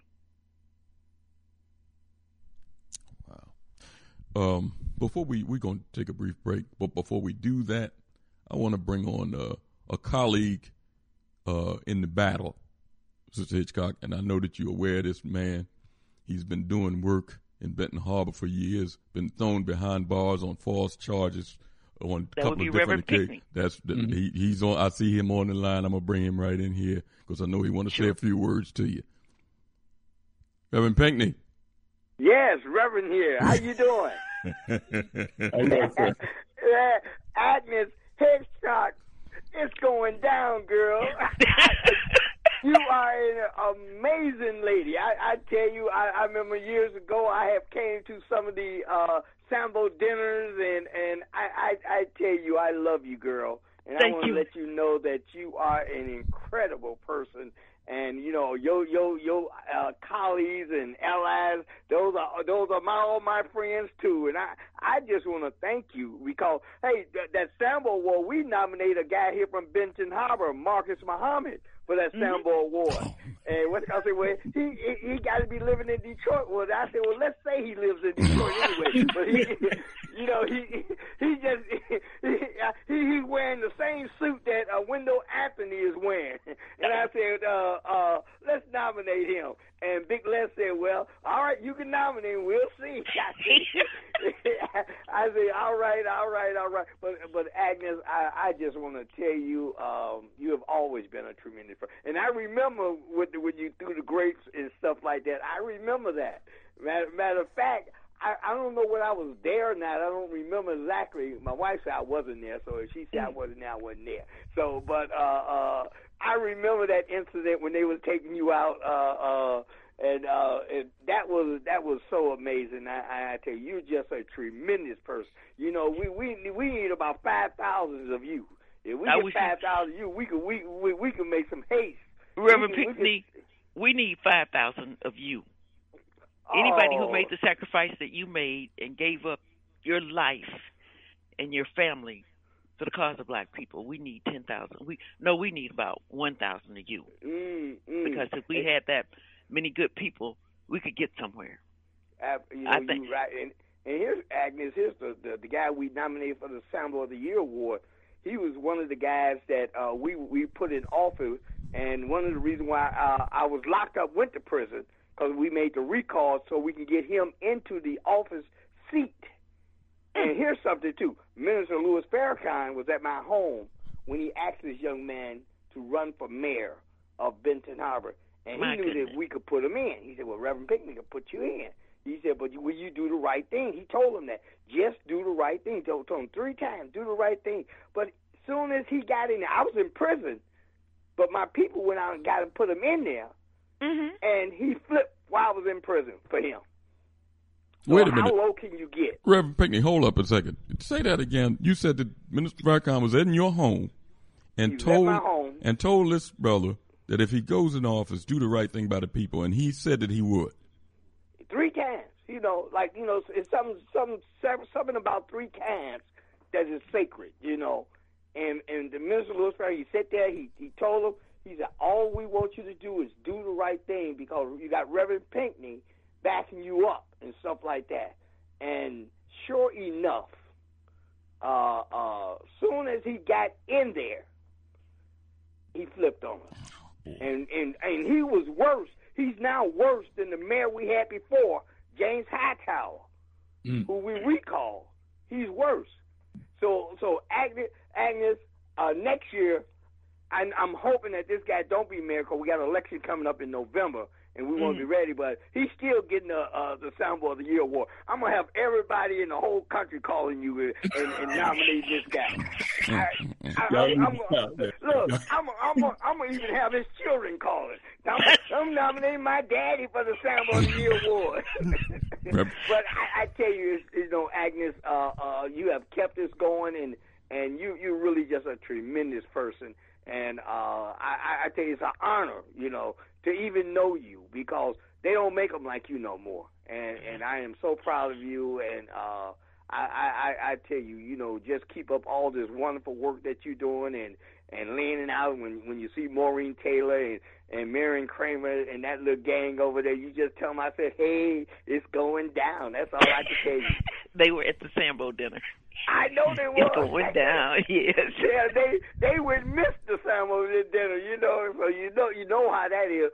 Wow. Um, before we, we're going to take a brief break, but before we do that, I want to bring on uh, a colleague uh, in the battle, Sister Hitchcock, and I know that you're aware of this man. He's been doing work in Benton Harbor for years, been thrown behind bars on false charges on a that couple of different occasions. That's the, mm-hmm. he, he's on. I see him on the line. I'm gonna bring him right in here because I know he want to sure. say a few words to you. Reverend Pinckney. Yes, Reverend here. How you doing? yeah, Agnes Hitchcock, it's going down, girl. You are an amazing lady. I, I tell you, I, I remember years ago I have came to some of the uh, Sambo dinners, and, and I, I, I tell you, I love you, girl. And Thank I want to let you know that you are an incredible person. And you know your your your uh, colleagues and allies, those are those are my all my friends too. And I I just want to thank you because hey, that, that Sambo Award, we nominated a guy here from Benton Harbor, Marcus Muhammad, for that mm-hmm. Sambo Award. And what I said, well, he he, he got to be living in Detroit. Well, I said, well, let's say he lives in Detroit anyway. But he, you know, he he just he, he he's wearing the same suit that uh, Wendell Anthony is wearing. And I said, uh, uh, let's nominate him. And Big Les said, well, all right, you can nominate him. We'll see. I said, all right, all right, all right. But but Agnes, I, I just want to tell you, um, you have always been a tremendous friend. And I remember with the, when you threw the grapes and stuff like that. I remember that. Matter, matter of fact, I, I don't know whether I was there or not. I don't remember exactly. My wife said I wasn't there, so if she said I wasn't there, I wasn't there. So, but uh, uh, I remember that incident when they were taking you out. Uh, uh, And, uh, and that was that was so amazing. I, I tell you, you're just a tremendous person. You know, we we we need about five thousand of you. If we I get five thousand of you, we can we we we can make some haste. Reverend Pinckney, we, we need five thousand of you. Anybody oh. who made the sacrifice that you made and gave up your life and your family for the cause of black people, we need ten thousand. We no, we need about one thousand of you. Mm, mm. Because if we had that many good people, we could get somewhere. Uh, you know, I think. You right. And, and here's Agnes. Here's the, the the guy we nominated for the Sambo of the Year award. He was one of the guys that uh, we we put in office, and one of the reasons why uh, I was locked up, went to prison, because we made the recall so we could get him into the office seat. And here's something too. Minister Louis Farrakhan was at my home when he asked this young man to run for mayor of Benton Harbor. And My he knew goodness. that we could put him in. He said, well, Reverend Pinckney could put you in. He said, but will you do the right thing? He told him that. Just do the right thing. He told, told him three times, do the right thing. But as soon as he got in there, I was in prison, but my people went out and got him, put him in there, mm-hmm. and he flipped while I was in prison for him. So Wait a minute. How low can you get? Reverend Pinckney, hold up a second. Say that again. You said that Minister Farrakhan was in your home and He was told at my home. and told this brother that if he goes in office, do the right thing by the people, and he said that he would. Three times, you know, like, you know, it's something, something, something about three times that is sacred, you know. And and the Minister Louis Farrakhan, he sat there, he, he told him, He said, all we want you to do is do the right thing because you got Reverend Pinckney backing you up and stuff like that. And sure enough, uh, uh, soon as he got in there, he flipped on us. And, and, and he was worse. He's now worse than the mayor we had before, James Hightower, mm. who we recall. He's worse. So, so Agnes, Agnes uh, next year, I'm, I'm hoping that this guy don't be mayor because we got an election coming up in November, and we mm. want to be ready. But he's still getting the uh, the Soundboy of the Year award. I'm gonna have everybody in the whole country calling you and, and nominate this guy. I, I, I, I'm gonna, look, I'm I'm gonna, I'm gonna even have his children calling. I'm, I'm nominating my daddy for the Soundboy of the Year award. But I, I tell you, you know, Agnes, uh, uh, you have kept this going, and and you you're really just a tremendous person. And uh, I, I tell you, it's an honor, you know, to even know you because they don't make them like you no more. And and I am so proud of you. And uh, I, I, I tell you, you know, just keep up all this wonderful work that you're doing and, and laying it out. When when you see Maureen Taylor and, and Marion Kramer and that little gang over there, you just tell them, I said, hey, it's going down. That's all I can tell you. They were at the Sambo dinner. I know they were. It's going down, yes. Yeah, they they would miss the Sambo dinner, you know. So you know you know how that is.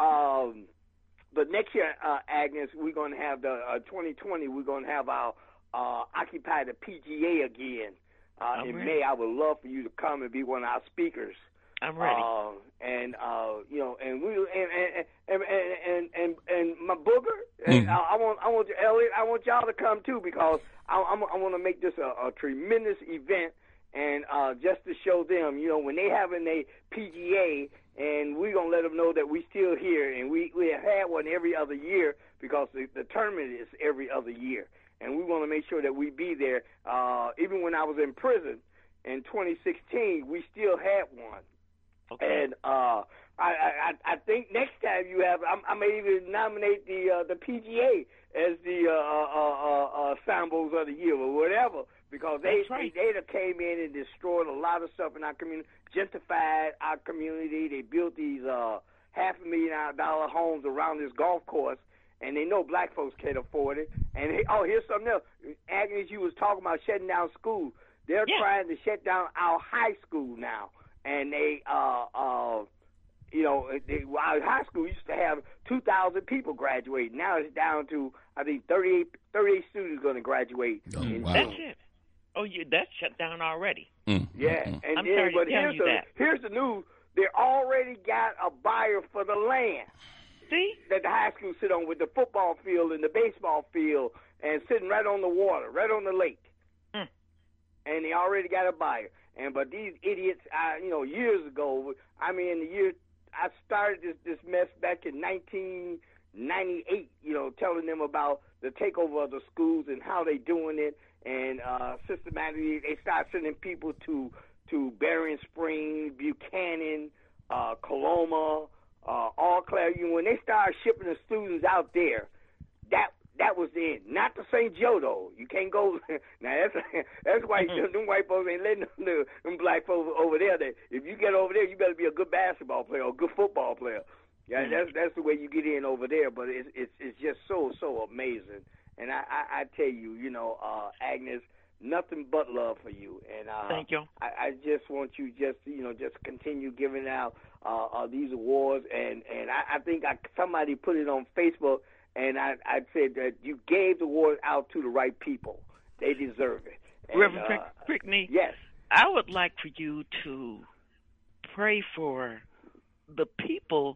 Um, but next year, uh, Agnes, we're gonna have the uh, twenty twenty. We're gonna have our uh, Occupy the P G A again uh, in ready. May. I would love for you to come and be one of our speakers. I'm ready. Uh, and uh, you know, and we and and and and and, and my booger. And I, I want I want you, Elliot. I want y'all to come too because I I'm, I want to make this a, a tremendous event and uh, just to show them, you know, when they having a P G A, and we're gonna let them know that we still here, and we we have had one every other year because the, the tournament is every other year, and we want to make sure that we be there. Uh, even when I was in prison in twenty sixteen, we still had one. Okay. And uh, I, I I think next time you have, I, I may even nominate the uh, the P G A as the uh, uh, uh, uh, Sambos of the Year or whatever, because they right. they, they came in and destroyed a lot of stuff in our community, gentrified our community. They built these uh, half a million dollar homes around this golf course, and they know black folks can't afford it. And they, oh, here's something else. Agnes, you was talking about shutting down schools. They're yeah. trying to shut down our high school now. And they, uh, uh, you know, they, our high school used to have two thousand people graduate. Now it's down to, I think, thirty-eight, thirty-eight students going to graduate. Oh, in wow. That's it. Oh, you, that's shut down already. Mm. Yeah. And I'm then, sorry but to tell here's you the, that. Here's the news. They already got a buyer for the land. See? That the high school sit on with the football field and the baseball field and sitting right on the water, right on the lake. Mm. And they already got a buyer. And but these idiots, I, you know, years ago, I mean, in the year I started this this mess back in nineteen ninety-eight, you know, telling them about the takeover of the schools and how they doing it, and uh, systematically they start sending people to to Berrien Springs, Buchanan, uh, Coloma, uh, Eau Claire. You know, when they started shipping the students out there, that. That was the end. Not the Saint Joe, though. You can't go. Now, that's that's why mm-hmm. them white folks ain't letting them, them black folks over there. That if you get over there, you better be a good basketball player or a good football player. Yeah, mm-hmm. that's that's the way you get in over there. But it's it's, it's just so, so amazing. And I, I, I tell you, you know, uh, Agnes, nothing but love for you. And uh, thank you. I, I just want you just, you know, just continue giving out uh, uh, these awards. And, and I, I think I, somebody put it on Facebook. And I, I said that you gave the award out to the right people. They deserve it. And, Reverend uh, Pinckney, yes. I would like for you to pray for the people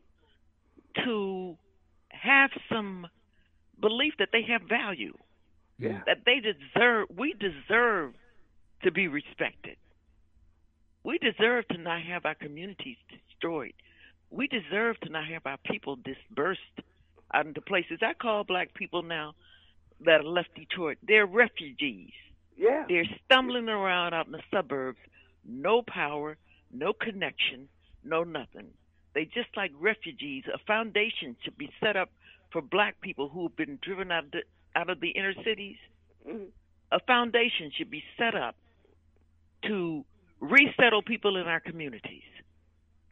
to have some belief that they have value, yeah. that they deserve. We deserve to be respected. We deserve to not have our communities destroyed. We deserve to not have our people dispersed out into places. I call black people now that have left Detroit, they're refugees. Yeah. They're stumbling around out in the suburbs, no power, no connection, no nothing. They just like refugees. A foundation should be set up for black people who have been driven out of the, out of the inner cities. Mm-hmm. A foundation should be set up to resettle people in our communities.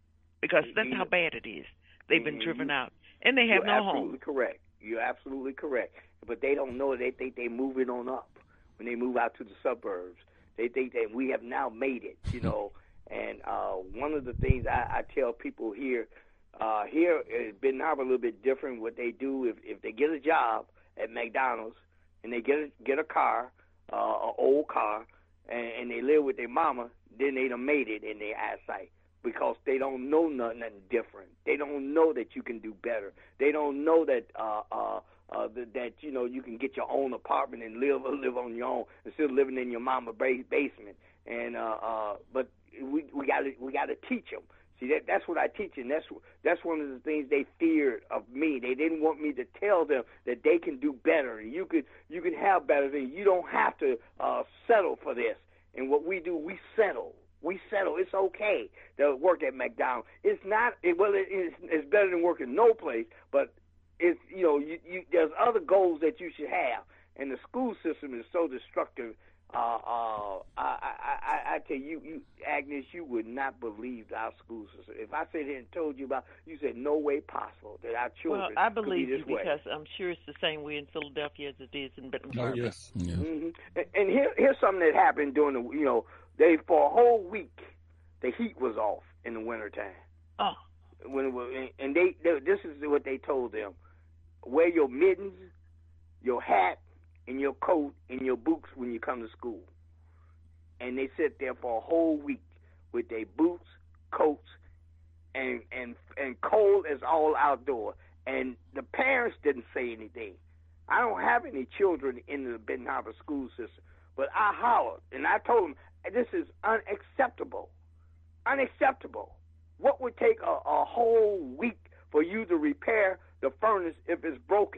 because that's how bad it is. They've been driven out, and they have You're no home. absolutely correct. You're absolutely correct. But they don't know. They think they're moving on up when they move out to the suburbs. They think that we have now made it, you know. And uh, one of the things I, I tell people here, uh, here it's been now a little bit different. What they do if, if they get a job at McDonald's and they get a, get a car, uh, an old car, and, and they live with their mama, then they done made it in their eyesight. Because they don't know nothing different. They don't know that you can do better. They don't know that uh, uh, uh, that, that you know you can get your own apartment and live live on your own instead of living in your mama's basement. And uh, uh, but we we got to we got to teach them. See, that that's what I teach, and that's that's one of the things they feared of me. They didn't want me to tell them that they can do better. You could you can have better things. You don't have to uh, settle for this. And what we do, we settle. We settle. It's okay to work at McDonald's. It's not it, well. It, it's, it's better than working no place, but it's you know you, you, there's other goals that you should have, and the school system is so destructive. Uh, uh, I, I, I, I tell you, you, Agnes, you would not believe our school system. If I sat here and told you about, you said no way possible that our children. Well, I believe could be this you way. because I'm sure it's the same way in Philadelphia as it is in Benton Oh, Harbor. yes. Yeah. Mm-hmm. And, and here, here's something that happened during the, you know, they for a whole week, the heat was off in the wintertime. Oh. When it was, and they, they, this is what they told them: wear your mittens, your hat, and your coat, and your boots when you come to school. And they sit there for a whole week with their boots, coats, and and and cold as all outdoor. And the parents didn't say anything. I don't have any children in the Benton Harbor school system, but I hollered and I told them this is unacceptable. Unacceptable. What would take a, a whole week for you to repair the furnace if it's broken?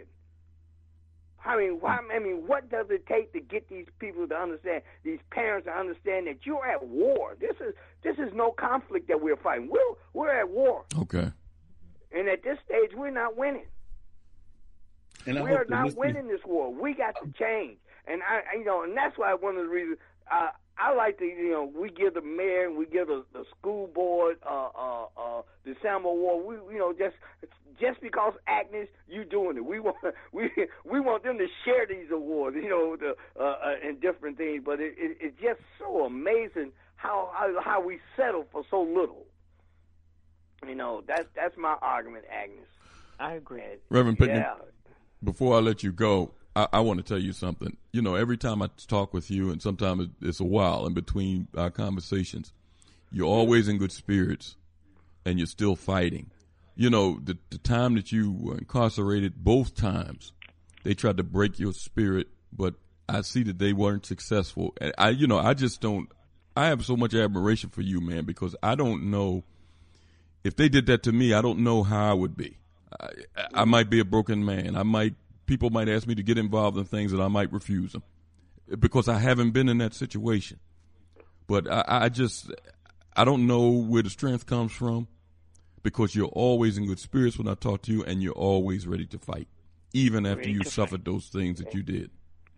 I mean, why, I mean, what does it take to get these people to understand, these parents to understand that you're at war? This is this is no conflict that we're fighting. We're we're at war. Okay. And at this stage, we're not winning. And I we are hope the not listeners- winning this war. We got to change. And I, you know, and that's why one of the reasons uh, I like to, you know, we give the mayor and we give the, the school board uh, uh, uh, the Sambo Award. We, you know, just just because Agnes, you doing it. We want we we want them to share these awards, you know, the, uh, uh, and different things. But it, it, it's just so amazing how, how how we settle for so little. You know, that's that's my argument, Agnes. I agree. Reverend Pickens, Yeah. before I let you go, I, I want to tell you something. You know, every time I talk with you, and sometimes it, it's a while in between our conversations, you're always in good spirits, and you're still fighting. You know, the, the time that you were incarcerated, both times, they tried to break your spirit, but I see that they weren't successful. And I, you know, I just don't, I have so much admiration for you, man, because I don't know, if they did that to me, I don't know how I would be. I, I might be a broken man. I might, people might ask me to get involved in things that I might refuse them because I haven't been in that situation. But I, I just, I don't know where the strength comes from because you're always in good spirits when I talk to you and you're always ready to fight, even after Ready you to suffered those things that you did.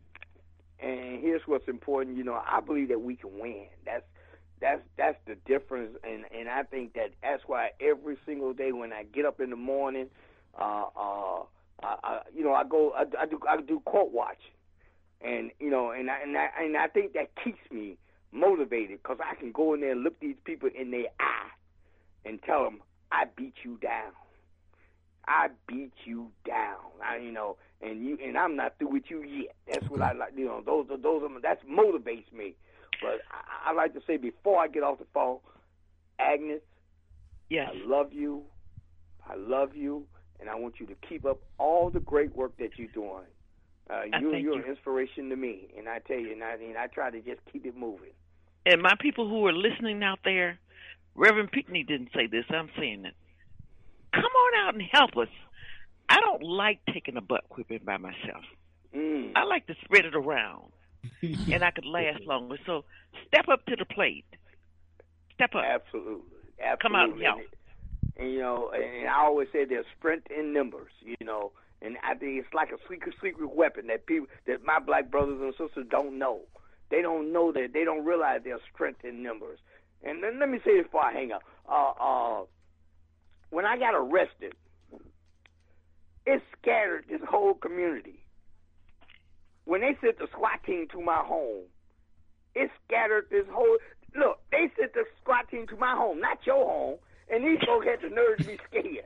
And here's what's important. You know, I believe that we can win. That's That's that's the difference, and, and I think that that's why every single day when I get up in the morning, uh, uh, I, I, you know, I go, I, I do, I do court watch, and you know, and I, and I and I think that keeps me motivated because I can go in there and look these people in their eye and tell them, I beat you down, I beat you down, I, you know, and you and I'm not through with you yet. That's what I like, you know. Those are those are that motivates me. But I, I like to say before I get off the phone, Agnes, yes. I love you. I love you, and I want you to keep up all the great work that you're doing. Uh, you, thank you're you. an inspiration to me, and I tell you, and I, and I try to just keep it moving. And my people who are listening out there, Reverend Pickney didn't say this. I'm saying it. Come on out and help us. I don't like taking a butt whipping by myself. Mm. I like to spread it around. And I could last longer. So step up to the plate. Step up. Absolutely. Absolutely. Come out and help. And, and you know, and I always say there's strength in numbers, you know, and I think it's like a secret, secret weapon that people, that my black brothers and sisters don't know. They don't know that. They don't realize there's strength in numbers. And then let me say this before I hang up. Uh, uh, when I got arrested, it scattered this whole community. When they sent the SWAT team to my home, it scattered this whole... Look, they sent the SWAT team to my home, not your home, and these folks had the nerve to be scared.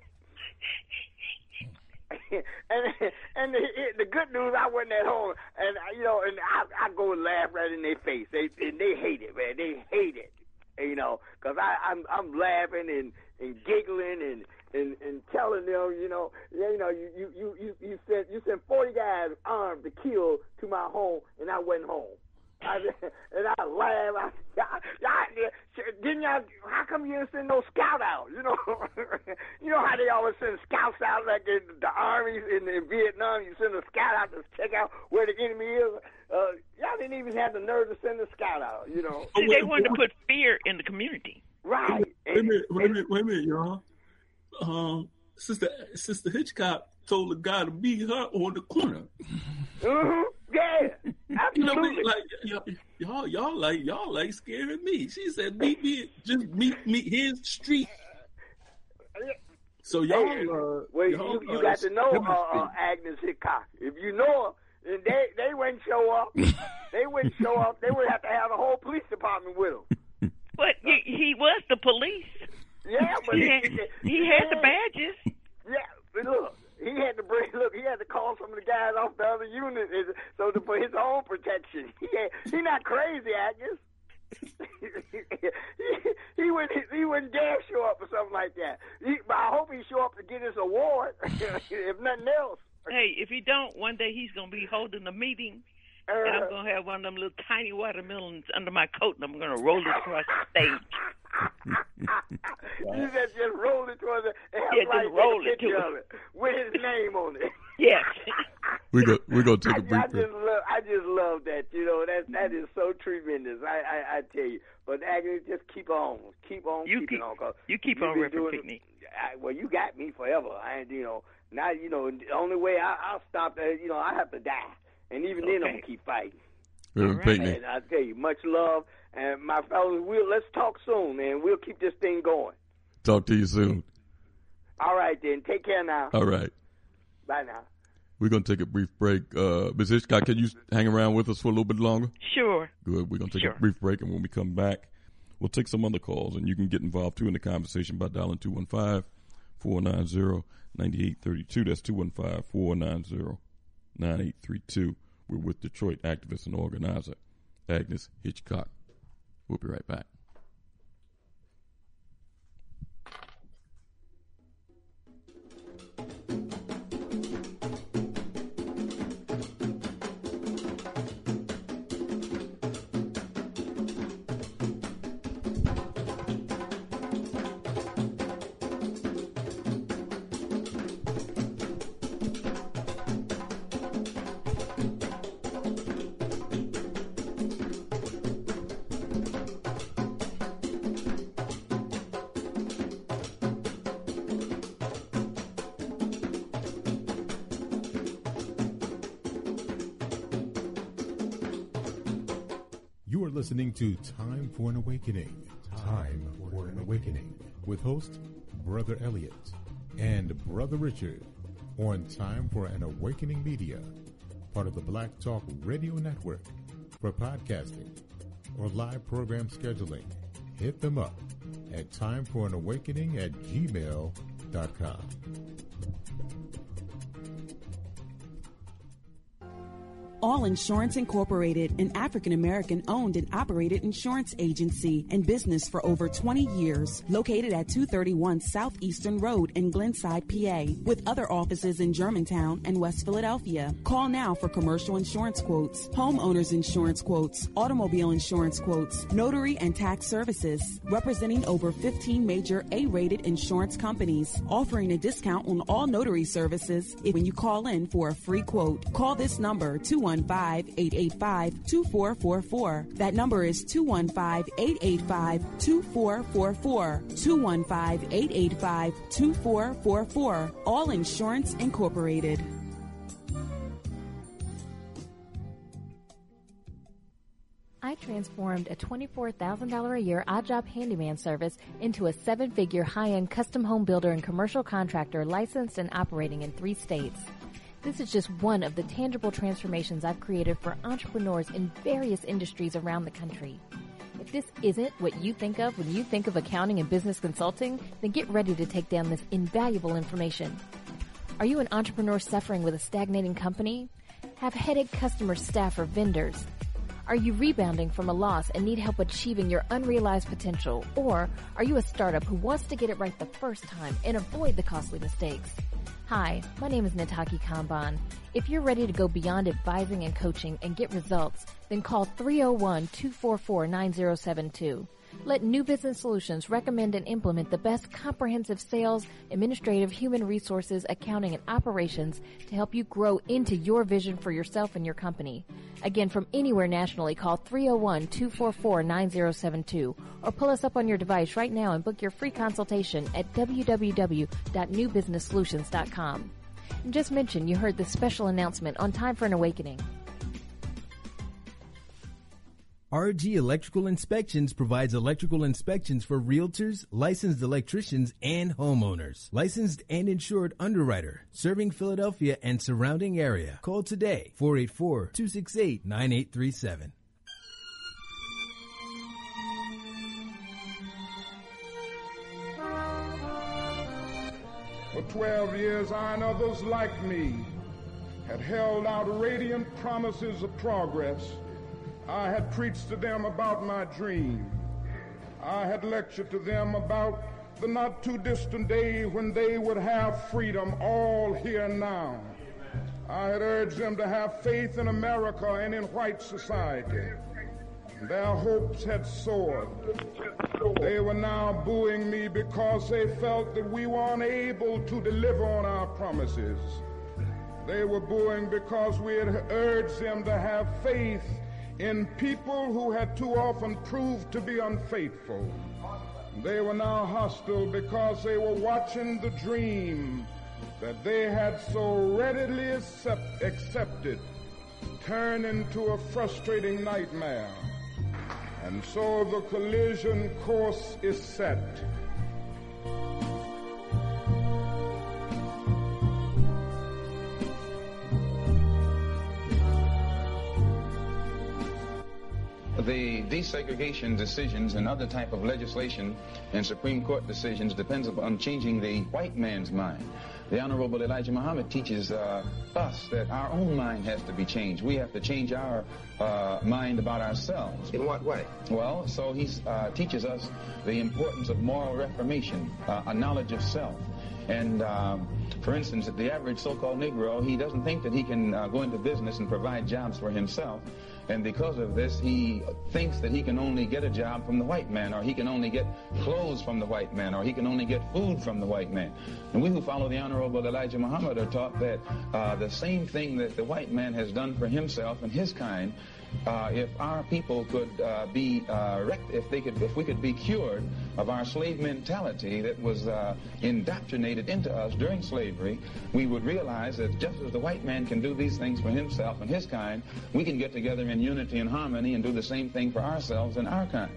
and and the, the good news, I wasn't at home, and you know, and I, I go and laugh right in their face. They and they hate it, man. They hate it, you know, because I I'm I'm laughing and, and giggling and, and, and telling them, you know, you know, you you you you, you sent you sent forty guys armed to kill to my home, and I wasn't home. I, and I laugh. I, I, I, didn't y'all? How come you didn't send no scout out? You know, you know how they always send scouts out, like in the armies in, in Vietnam. You send a scout out to check out where the enemy is. Uh, y'all didn't even have the nerve to send a scout out. You know, See, they wanted to put fear in the community. Right. Wait a minute. Wait a minute. Wait a minute, y'all. Um, Sister Sister Hitchcock told the guy to meet her on the corner. Mm-hmm. Yeah, absolutely. You know, like y'all, y'all, y'all like y'all like scaring me. She said, "Meet me, just meet me his street." So y'all, hey, uh, well, y'all, you, you uh, got to know uh, uh, Agnes Hitchcock. If you know her, then they they wouldn't show up. They wouldn't show up. They would have to have the whole police department with them. But he, he was the police. Yeah, but he, he, had, he, he had the badges. Yeah, but look. He had to bring. Look, he had to call some of the guys off the other unit, so to, for his own protection. He had, he not crazy, Agnes. he, he wouldn't. He wouldn't dare show up for something like that. He, but I hope he show up to get his award, if nothing else. Hey, if he don't, one day he's gonna be holding a meeting, uh, and I'm gonna have one of them little tiny watermelons under my coat, and I'm gonna roll it across the stage. You just, just roll it towards it and have Yeah, like just roll a it picture to of it with his name on it. Yes. We go. We go take I, a brief I break. just love. I just love that. You know, that that is so tremendous. I I, I tell you. But Agnes, just keep on, keep on, You keeping keep- on. Cause you keep you've on been ripping doing- Pickney. I, well, you got me forever. I ain't, you know, now you know. The only way I, I'll stop that, you know, I have to die, and even then I'm gonna keep fighting. Reverend Pickney. And I tell you, much love, and my fellas, we'll let's talk soon, man. We'll keep this thing going. Talk to you soon. All right, then. Take care now. All right. Bye now. We're going to take a brief break. Uh, Miz Hitchcock, can you hang around with us for a little bit longer? Sure. Good. We're going to take Sure. a brief break, and when we come back, we'll take some other calls, and you can get involved, too, in the conversation by dialing two one five, four nine zero, nine eight three two. That's two one five, four nine zero, nine eight three two. We're with Detroit activist and organizer Agnes Hitchcock. We'll be right back. You are listening to Time for an Awakening. Time for an Awakening with host Brother Elliot and Brother Richard on Time for an Awakening Media, part of the Black Talk Radio Network. For podcasting or live program scheduling, hit them up at timeforanawakening at gmail dot com. All Insurance Incorporated, an African-American owned and operated insurance agency in business for over twenty years, located at two thirty-one Southeastern Road in Glenside, P A, with other offices in Germantown and West Philadelphia. Call now for commercial insurance quotes, homeowners insurance quotes, automobile insurance quotes, notary and tax services, representing over fifteen major A-rated insurance companies, offering a discount on all notary services if when you call in for a free quote. Call this number, two one five, eight eight five, two four four four. That number is two one five, eight eight five, two four four four. two one five, eight eight five, two four four four. All Insurance Incorporated. I transformed a twenty-four thousand dollars a year odd job handyman service into a seven-figure high-end custom home builder and commercial contractor licensed and operating in three states. This is just one of the tangible transformations I've created for entrepreneurs in various industries around the country. If this isn't what you think of when you think of accounting and business consulting, then get ready to take down this invaluable information. Are you an entrepreneur suffering with a stagnating company? Have headache customers, staff, or vendors? Are you rebounding from a loss and need help achieving your unrealized potential? Or are you a startup who wants to get it right the first time and avoid the costly mistakes? Hi, my name is Nataki Kamban. If you're ready to go beyond advising and coaching and get results, then call three oh one, two four four, nine oh seven two. Let New Business Solutions recommend and implement the best comprehensive sales, administrative, human resources, accounting, and operations to help you grow into your vision for yourself and your company. Again, from anywhere nationally, call three oh one, two four four, nine oh seven two or pull us up on your device right now and book your free consultation at w w w dot new business solutions dot com. And just mention you heard this special announcement on Time for an Awakening. R G Electrical Inspections provides electrical inspections for realtors, licensed electricians, and homeowners. Licensed and insured underwriter, serving Philadelphia and surrounding area. Call today, four eight four, two six eight, nine eight three seven. For twelve years, I and others like me had held out radiant promises of progress. I had preached to them about my dream. I had lectured to them about the not too distant day when they would have freedom all here now. I had urged them to have faith in America and in white society. Their hopes had soared. They were now booing me because they felt that we were unable to deliver on our promises. They were booing because we had urged them to have faith in people who had too often proved to be unfaithful. They were now hostile because they were watching the dream that they had so readily accept, accepted turn into a frustrating nightmare. And so the collision course is set. The desegregation decisions and other type of legislation and Supreme Court decisions depends upon changing the white man's mind. The Honorable Elijah Muhammad teaches uh, us that our own mind has to be changed. We have to change our uh, mind about ourselves. In what way? Well, so he uh, teaches us the importance of moral reformation, uh, a knowledge of self. And um, for instance, the average so-called Negro, he doesn't think that he can uh, go into business and provide jobs for himself. And because of this, he thinks that he can only get a job from the white man, or he can only get clothes from the white man, or he can only get food from the white man. And we who follow the Honorable Elijah Muhammad are taught that uh, the same thing that the white man has done for himself and his kind, uh, if our people could uh, be, uh, rect- if they could, if we could be cured of our slave mentality that was uh, indoctrinated into us during slavery, we would realize that just as the white man can do these things for himself and his kind, we can get together in unity and harmony and do the same thing for ourselves and our kind.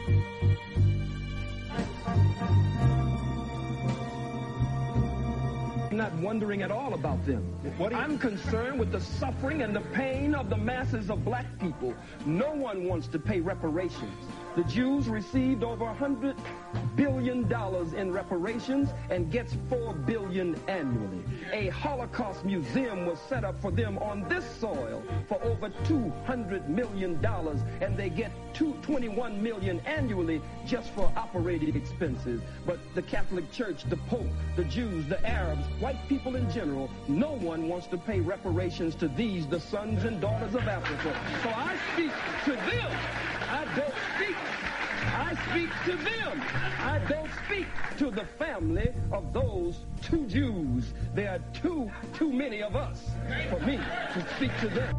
I'm not wondering at all about them. I'm concerned with the suffering and the pain of the masses of black people. No one wants to pay reparations. The Jews received over one hundred billion dollars in reparations and gets four billion dollars annually. A Holocaust museum was set up for them on this soil for over two hundred million dollars, and they get twenty-one million dollars annually just for operating expenses. But the Catholic Church, the Pope, the Jews, the Arabs, white people in general, no one wants to pay reparations to these, the sons and daughters of Africa. So I speak to them. I don't speak. I speak to them. I don't speak to the family of those two Jews. There are too, too many of us for me to speak to them.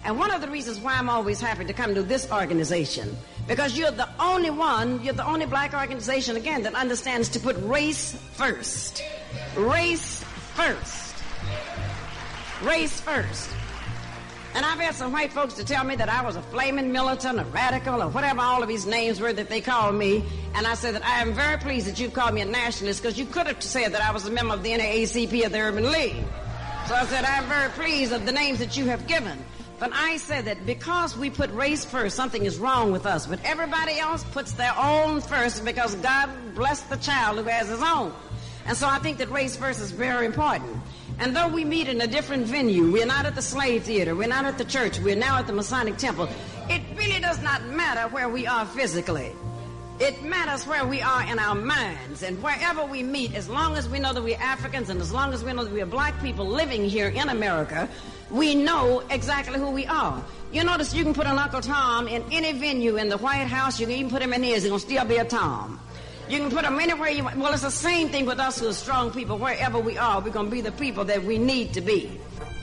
And one of the reasons why I'm always happy to come to this organization, because you're the only one, you're the only black organization, again, that understands to put race first. Race first. Race first. And I've had some white folks to tell me that I was a flaming militant, a radical, or whatever all of these names were that they called me. And I said that I am very pleased that you called me a nationalist, because you could have said that I was a member of the N double A C P of the Urban League. So I said, I'm very pleased of the names that you have given. But I said that because we put race first, something is wrong with us. But everybody else puts their own first because God blessed the child who has his own. And so I think that race first is very important. And though we meet in a different venue, we're not at the Slave Theater, we're not at the church, we're now at the Masonic Temple, it really does not matter where we are physically. It matters where we are in our minds. And wherever we meet, as long as we know that we're Africans and as long as we know that we're black people living here in America, we know exactly who we are. You notice you can put an Uncle Tom in any venue in the White House, you can even put him in his, he's going to still be a Tom. You can put them anywhere you want. Well, it's the same thing with us who are strong people. Wherever we are, we're going to be the people that we need to be.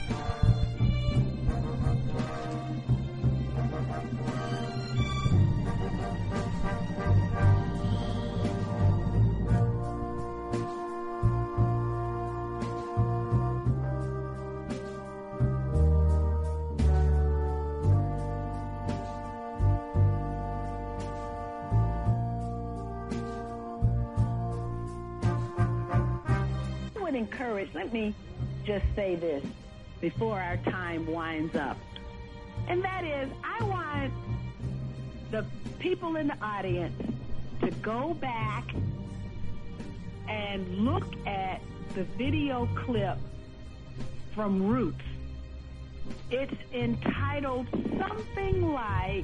Encourage. Let me just say this before our time winds up. And that is, I want the people in the audience to go back and look at the video clip from Roots. It's entitled something like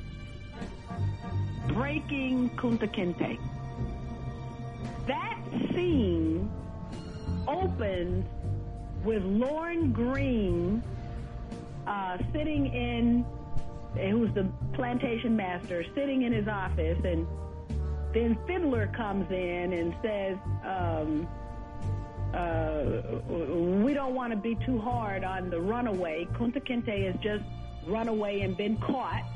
Breaking Kunta Kinte. That scene opens with Lorne Green uh, sitting in, who's the plantation master, sitting in his office, and then Fiddler comes in and says, um, uh, we don't want to be too hard on the runaway. Kunta Kinte has just run away and been caught.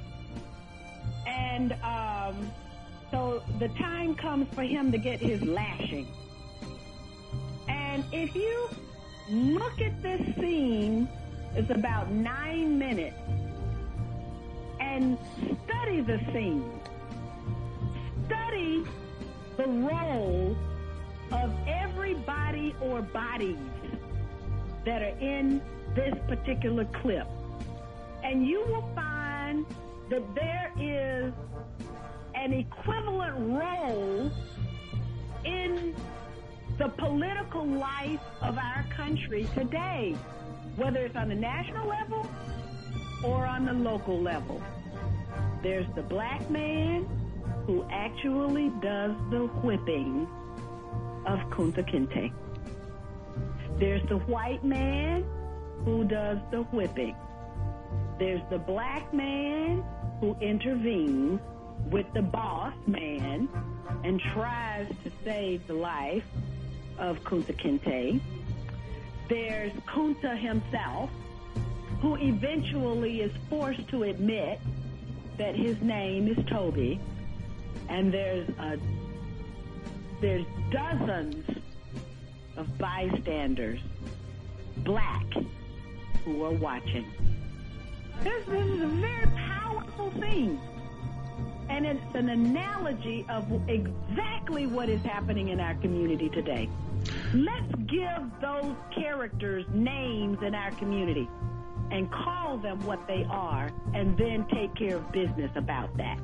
And um, so the time comes for him to get his lashing. And if you look at this scene, it's about nine minutes, and study the scene. Study the role of everybody or bodies that are in this particular clip. And you will find that there is an equivalent role in the political life of our country today, whether it's on the national level or on the local level. There's the black man who actually does the whipping of Kunta Kinte. There's the white man who does the whipping. There's the black man who intervenes with the boss man and tries to save the life of Kunta Kinte. There's Kunta himself, who eventually is forced to admit that his name is Toby. And there's a, there's dozens of bystanders, black, who are watching. This, this is a very powerful thing. And it's an analogy of exactly what is happening in our community today. Let's give those characters names in our community and call them what they are, and then take care of business about that.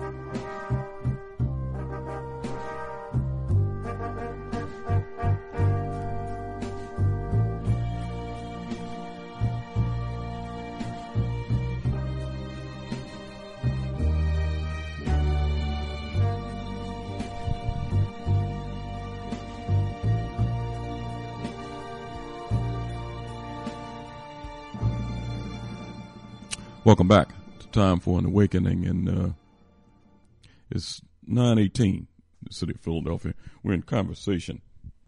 Welcome back to Time for an Awakening, and uh, it's nine eighteen, the city of Philadelphia. We're in conversation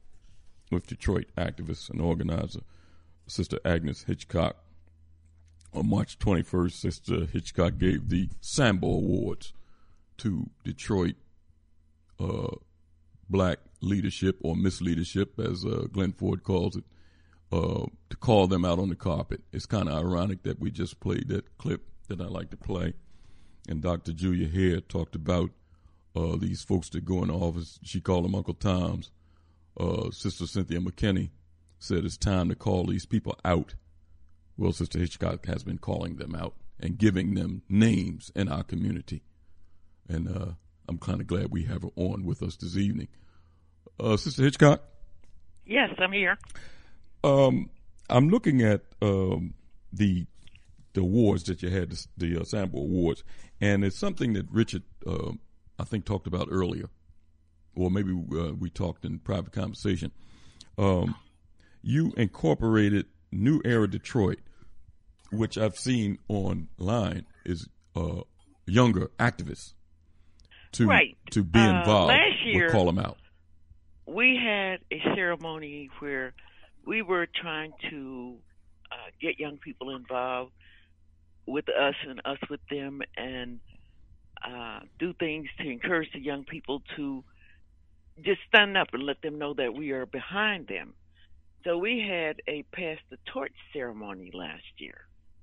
with Detroit activist and organizer, Sister Agnes Hitchcock, On March twenty-first, Sister Hitchcock gave the Sambo Awards to Detroit uh, black leadership, or misleadership, as uh, Glenn Ford calls it, uh, to call them out on the carpet. It's kind of ironic that we just played that clip that I like to play, and Doctor Julia Hare talked about uh, these folks that go in the office. She called them Uncle Toms. Uh, Sister Cynthia McKinney said it's time to call these people out. Well, Sister Hitchcock has been calling them out and giving them names in our community. And uh, I'm kind of glad we have her on with us this evening. Uh, Sister Hitchcock? Yes, I'm here. Um, I'm looking at um, the the awards that you had, the, the uh, Sambo Awards, and it's something that Richard, uh, I think, talked about earlier, or maybe uh, we talked in private conversation. Um, you incorporated New Era Detroit, which I've seen online is uh, younger activists to right. to be Uh, involved. last year, we'll call them out. We had a ceremony where we were trying to uh, get young people involved with us and us with them, and uh, do things to encourage the young people to just stand up and let them know that we are behind them. So we had a Pass the Torch ceremony last year,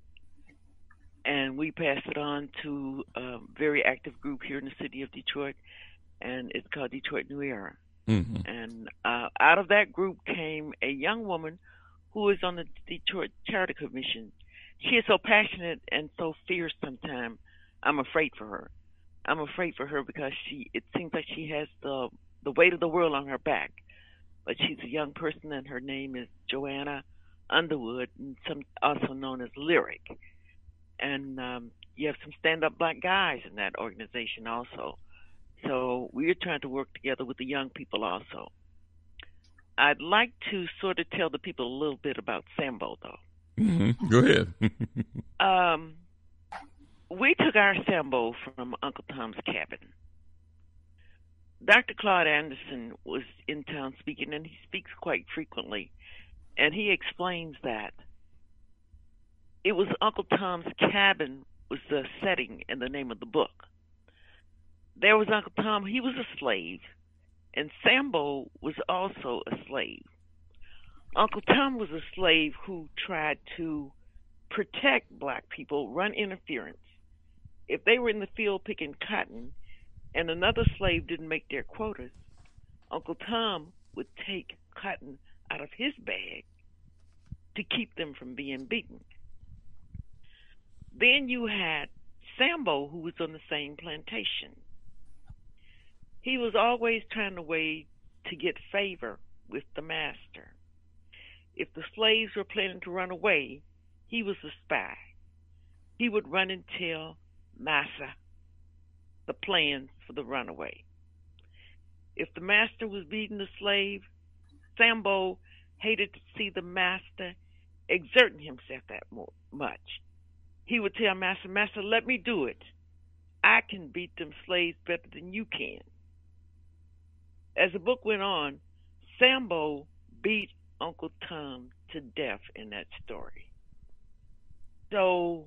and we passed it on to a very active group here in the city of Detroit, and it's called Detroit New Era. Mm-hmm. And uh, out of that group came a young woman who is on the Detroit Charter Commission. She is so passionate and so fierce sometimes, I'm afraid for her. I'm afraid for her because she. It seems like she has the, the weight of the world on her back. But she's a young person, and her name is Joanna Underwood, and some, also known as Lyric. And um, you have some stand-up black guys in that organization also. So we're trying to work together with the young people also. I'd like to sort of tell the people a little bit about Sambo, though. Mm-hmm. Go ahead. um, we took our Sambo from Uncle Tom's Cabin. Doctor Claude Anderson was in town speaking, and he speaks quite frequently, and he explains that it was Uncle Tom's Cabin was the setting and the name of the book. There was Uncle Tom, he was a slave, and Sambo was also a slave. Uncle Tom was a slave who tried to protect black people, run interference. If they were in the field picking cotton and another slave didn't make their quotas, Uncle Tom would take cotton out of his bag to keep them from being beaten. Then you had Sambo, who was on the same plantation. He was always trying a way to get favor with the master. If the slaves were planning to run away, he was a spy. He would run and tell Massa the plans for the runaway. If the master was beating the slave, Sambo hated to see the master exerting himself that more, much. He would tell Master, Master, let me do it. I can beat them slaves better than you can. As the book went on, Sambo beat Uncle Tom to death in that story. So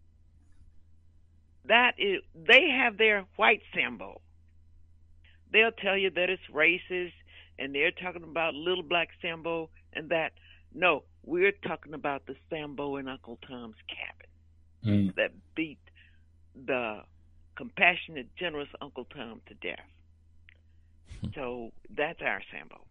that is, they have their white Sambo. They'll tell you that it's racist, and they're talking about little black Sambo and that. No, we're talking about the Sambo in Uncle Tom's Cabin mm. that beat the compassionate, generous Uncle Tom to death. So that's our Sambo.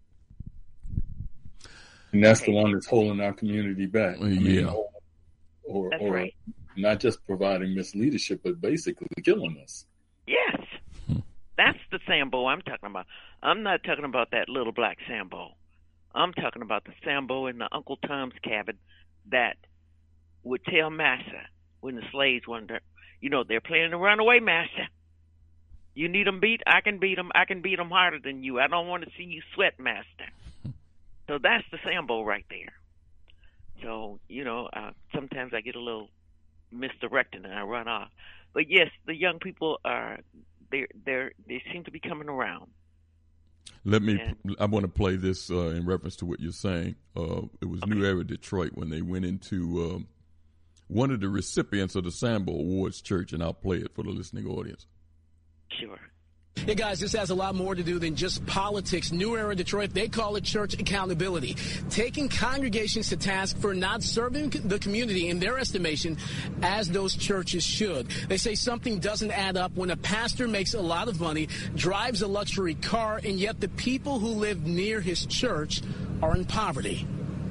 And that's okay. The one that's holding our community back. I mean, yeah. Or, or, that's or right. Not just providing misleadership, but basically killing us. Yes. That's the Sambo I'm talking about. I'm not talking about that little black Sambo. I'm talking about the Sambo in the Uncle Tom's Cabin that would tell Massa when the slaves wonder, you know, they're planning to run away, Massa. You need them beat? I can beat them. I can beat them harder than you. I don't want to see you sweat, Master. So that's the Sambo right there. So, you know, uh, sometimes I get a little misdirected and I run off. But yes, the young people are, they they they seem to be coming around. Let me, and, I want to play this uh, in reference to what you're saying. Uh, it was okay. New Era Detroit when they went into um, one of the recipients of the Sambo Awards Church, and I'll play it for the listening audience. Sure. Hey, guys, this has a lot more to do than just politics. New Era Detroit, they call it church accountability. Taking congregations to task for not serving the community, in their estimation, as those churches should. They say something doesn't add up when a pastor makes a lot of money, drives a luxury car, and yet the people who live near his church are in poverty.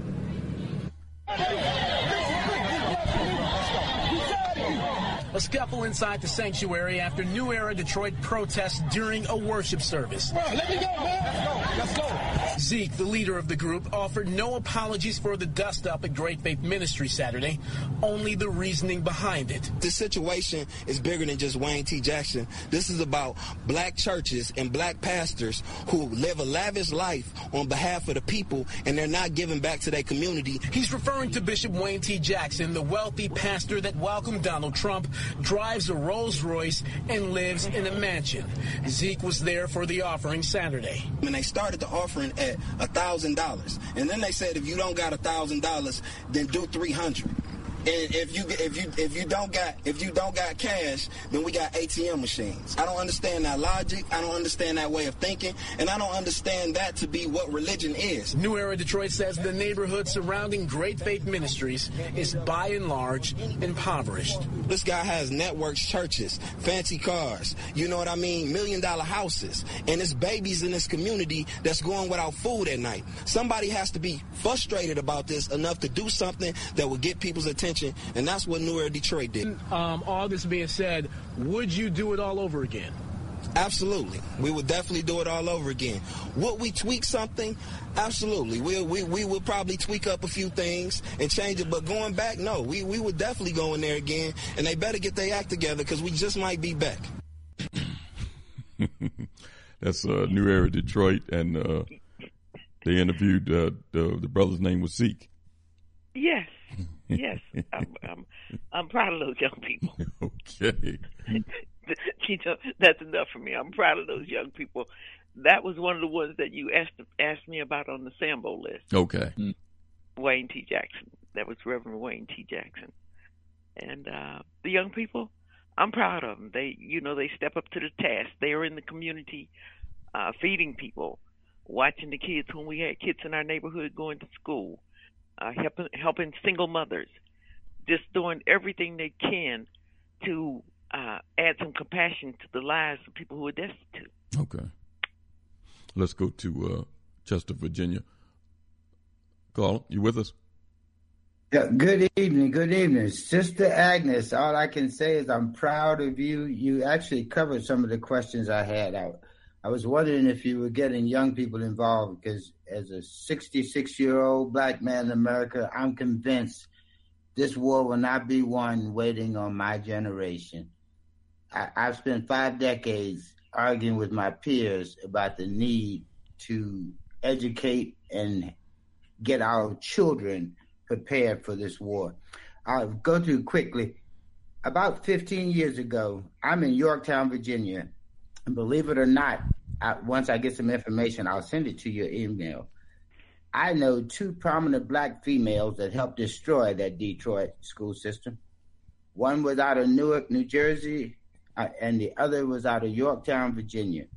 A scuffle inside the sanctuary after New Era Detroit protests during a worship service. Bro, let me go, man. Let's go. Let's go. Zeke, the leader of the group, offered no apologies for the dust-up at Great Faith Ministry Saturday, only the reasoning behind it. This situation is bigger than just Wayne T. Jackson. This is about black churches and black pastors who live a lavish life on behalf of the people, and they're not giving back to their community. He's referring to Bishop Wayne T. Jackson, the wealthy pastor that welcomed Donald Trump, drives a Rolls Royce, and lives in a mansion. Zeke was there for the offering Saturday. When they started the offering at one thousand dollars, and then they said if you don't got one thousand dollars, then do three hundred dollars. And if you if you if you don't got if you don't got cash, then we got A T M machines. I don't understand that logic. I don't understand that way of thinking, and I don't understand that to be what religion is. New Era Detroit says the neighborhood surrounding Great Faith Ministries is by and large impoverished. This guy has networks, churches, fancy cars. You know what I mean? Million dollar houses, and it's babies in this community that's going without food at night. Somebody has to be frustrated about this enough to do something that will get people's attention. And that's what New Era Detroit did. Um, all this being said, would you do it all over again? Absolutely. We would definitely do it all over again. Would we tweak something? Absolutely. We we we would probably tweak up a few things and change it. But going back, no. We, we would definitely go in there again. And they better get their act together because we just might be back. That's uh, New Era Detroit. And uh, they interviewed, uh, the, the brother's name was Zeke. Yes. Yes, I'm, I'm, I'm proud of those young people. Okay. You know, that's enough for me. I'm proud of those young people. That was one of the ones that you asked asked me about on the Sambo list. Okay. Wayne T. Jackson. That was Reverend Wayne T. Jackson. And uh, the young people, I'm proud of them. They, you know, they step up to the task. They are in the community uh, feeding people, watching the kids when we had kids in our neighborhood going to school. Uh, helping, helping single mothers, just doing everything they can to uh, add some compassion to the lives of people who are destitute. Okay. Let's go to uh, Chester, Virginia. Carl, you with us? Yeah, good evening, good evening. Sister Agnes, all I can say is I'm proud of you. You actually covered some of the questions I had out. I was wondering if you were getting young people involved because as a sixty-six-year-old black man in America, I'm convinced this war will not be won waiting on my generation. I, I've spent five decades arguing with my peers about the need to educate and get our children prepared for this war. I'll go through quickly. About fifteen years ago, I'm in Yorktown, Virginia. And believe it or not, I, once I get some information, I'll send it to your email. I know two prominent black females that helped destroy that Detroit school system. One was out of Newark, New Jersey, uh, and the other was out of Yorktown, Virginia.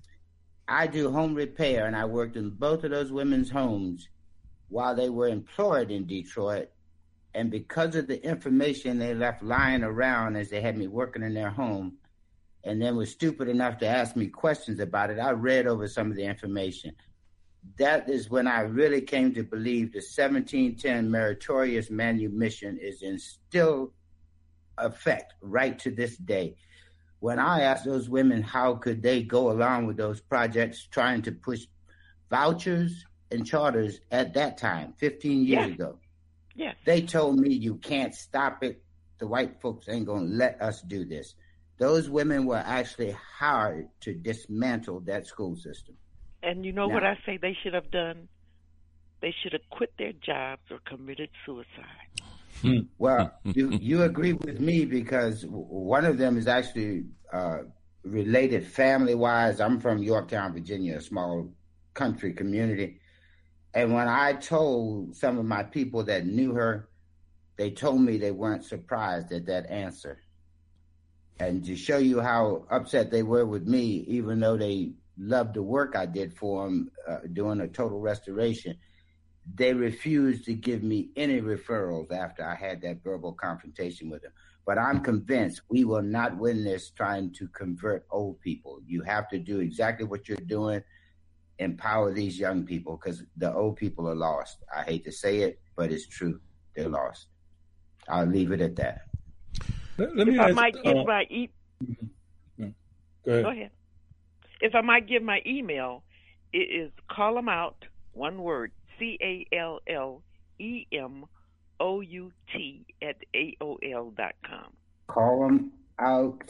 I do home repair, and I worked in both of those women's homes while they were employed in Detroit. And because of the information they left lying around as they had me working in their home, and then was stupid enough to ask me questions about it, I read over some of the information. That is when I really came to believe the seventeen ten meritorious manumission is in still effect right to this day. When I asked those women how could they go along with those projects trying to push vouchers and charters at that time, fifteen years Yeah. ago, Yeah. they told me you can't stop it. The white folks ain't going to let us do this. Those women were actually hired to dismantle that school system. And you know Now- what I say they should have done? They should have quit their jobs or committed suicide. Well, you, you agree with me because w- one of them is actually uh, related family-wise. I'm from Yorktown, Virginia, a small country community. And when I told some of my people that knew her, they told me they weren't surprised at that answer. And to show you how upset they were with me, even though they loved the work I did for them uh, doing a total restoration, they refused to give me any referrals after I had that verbal confrontation with them. But I'm convinced we will not win this trying to convert old people. You have to do exactly what you're doing, empower these young people, because the old people are lost. I hate to say it, but it's true. They're lost. I'll leave it at that. Let, let me if I ask, might give uh, my e- Go ahead. Go ahead. If I might give my email, it is call them out, one word, C A L L E M O U T at A O L dot com. Call them out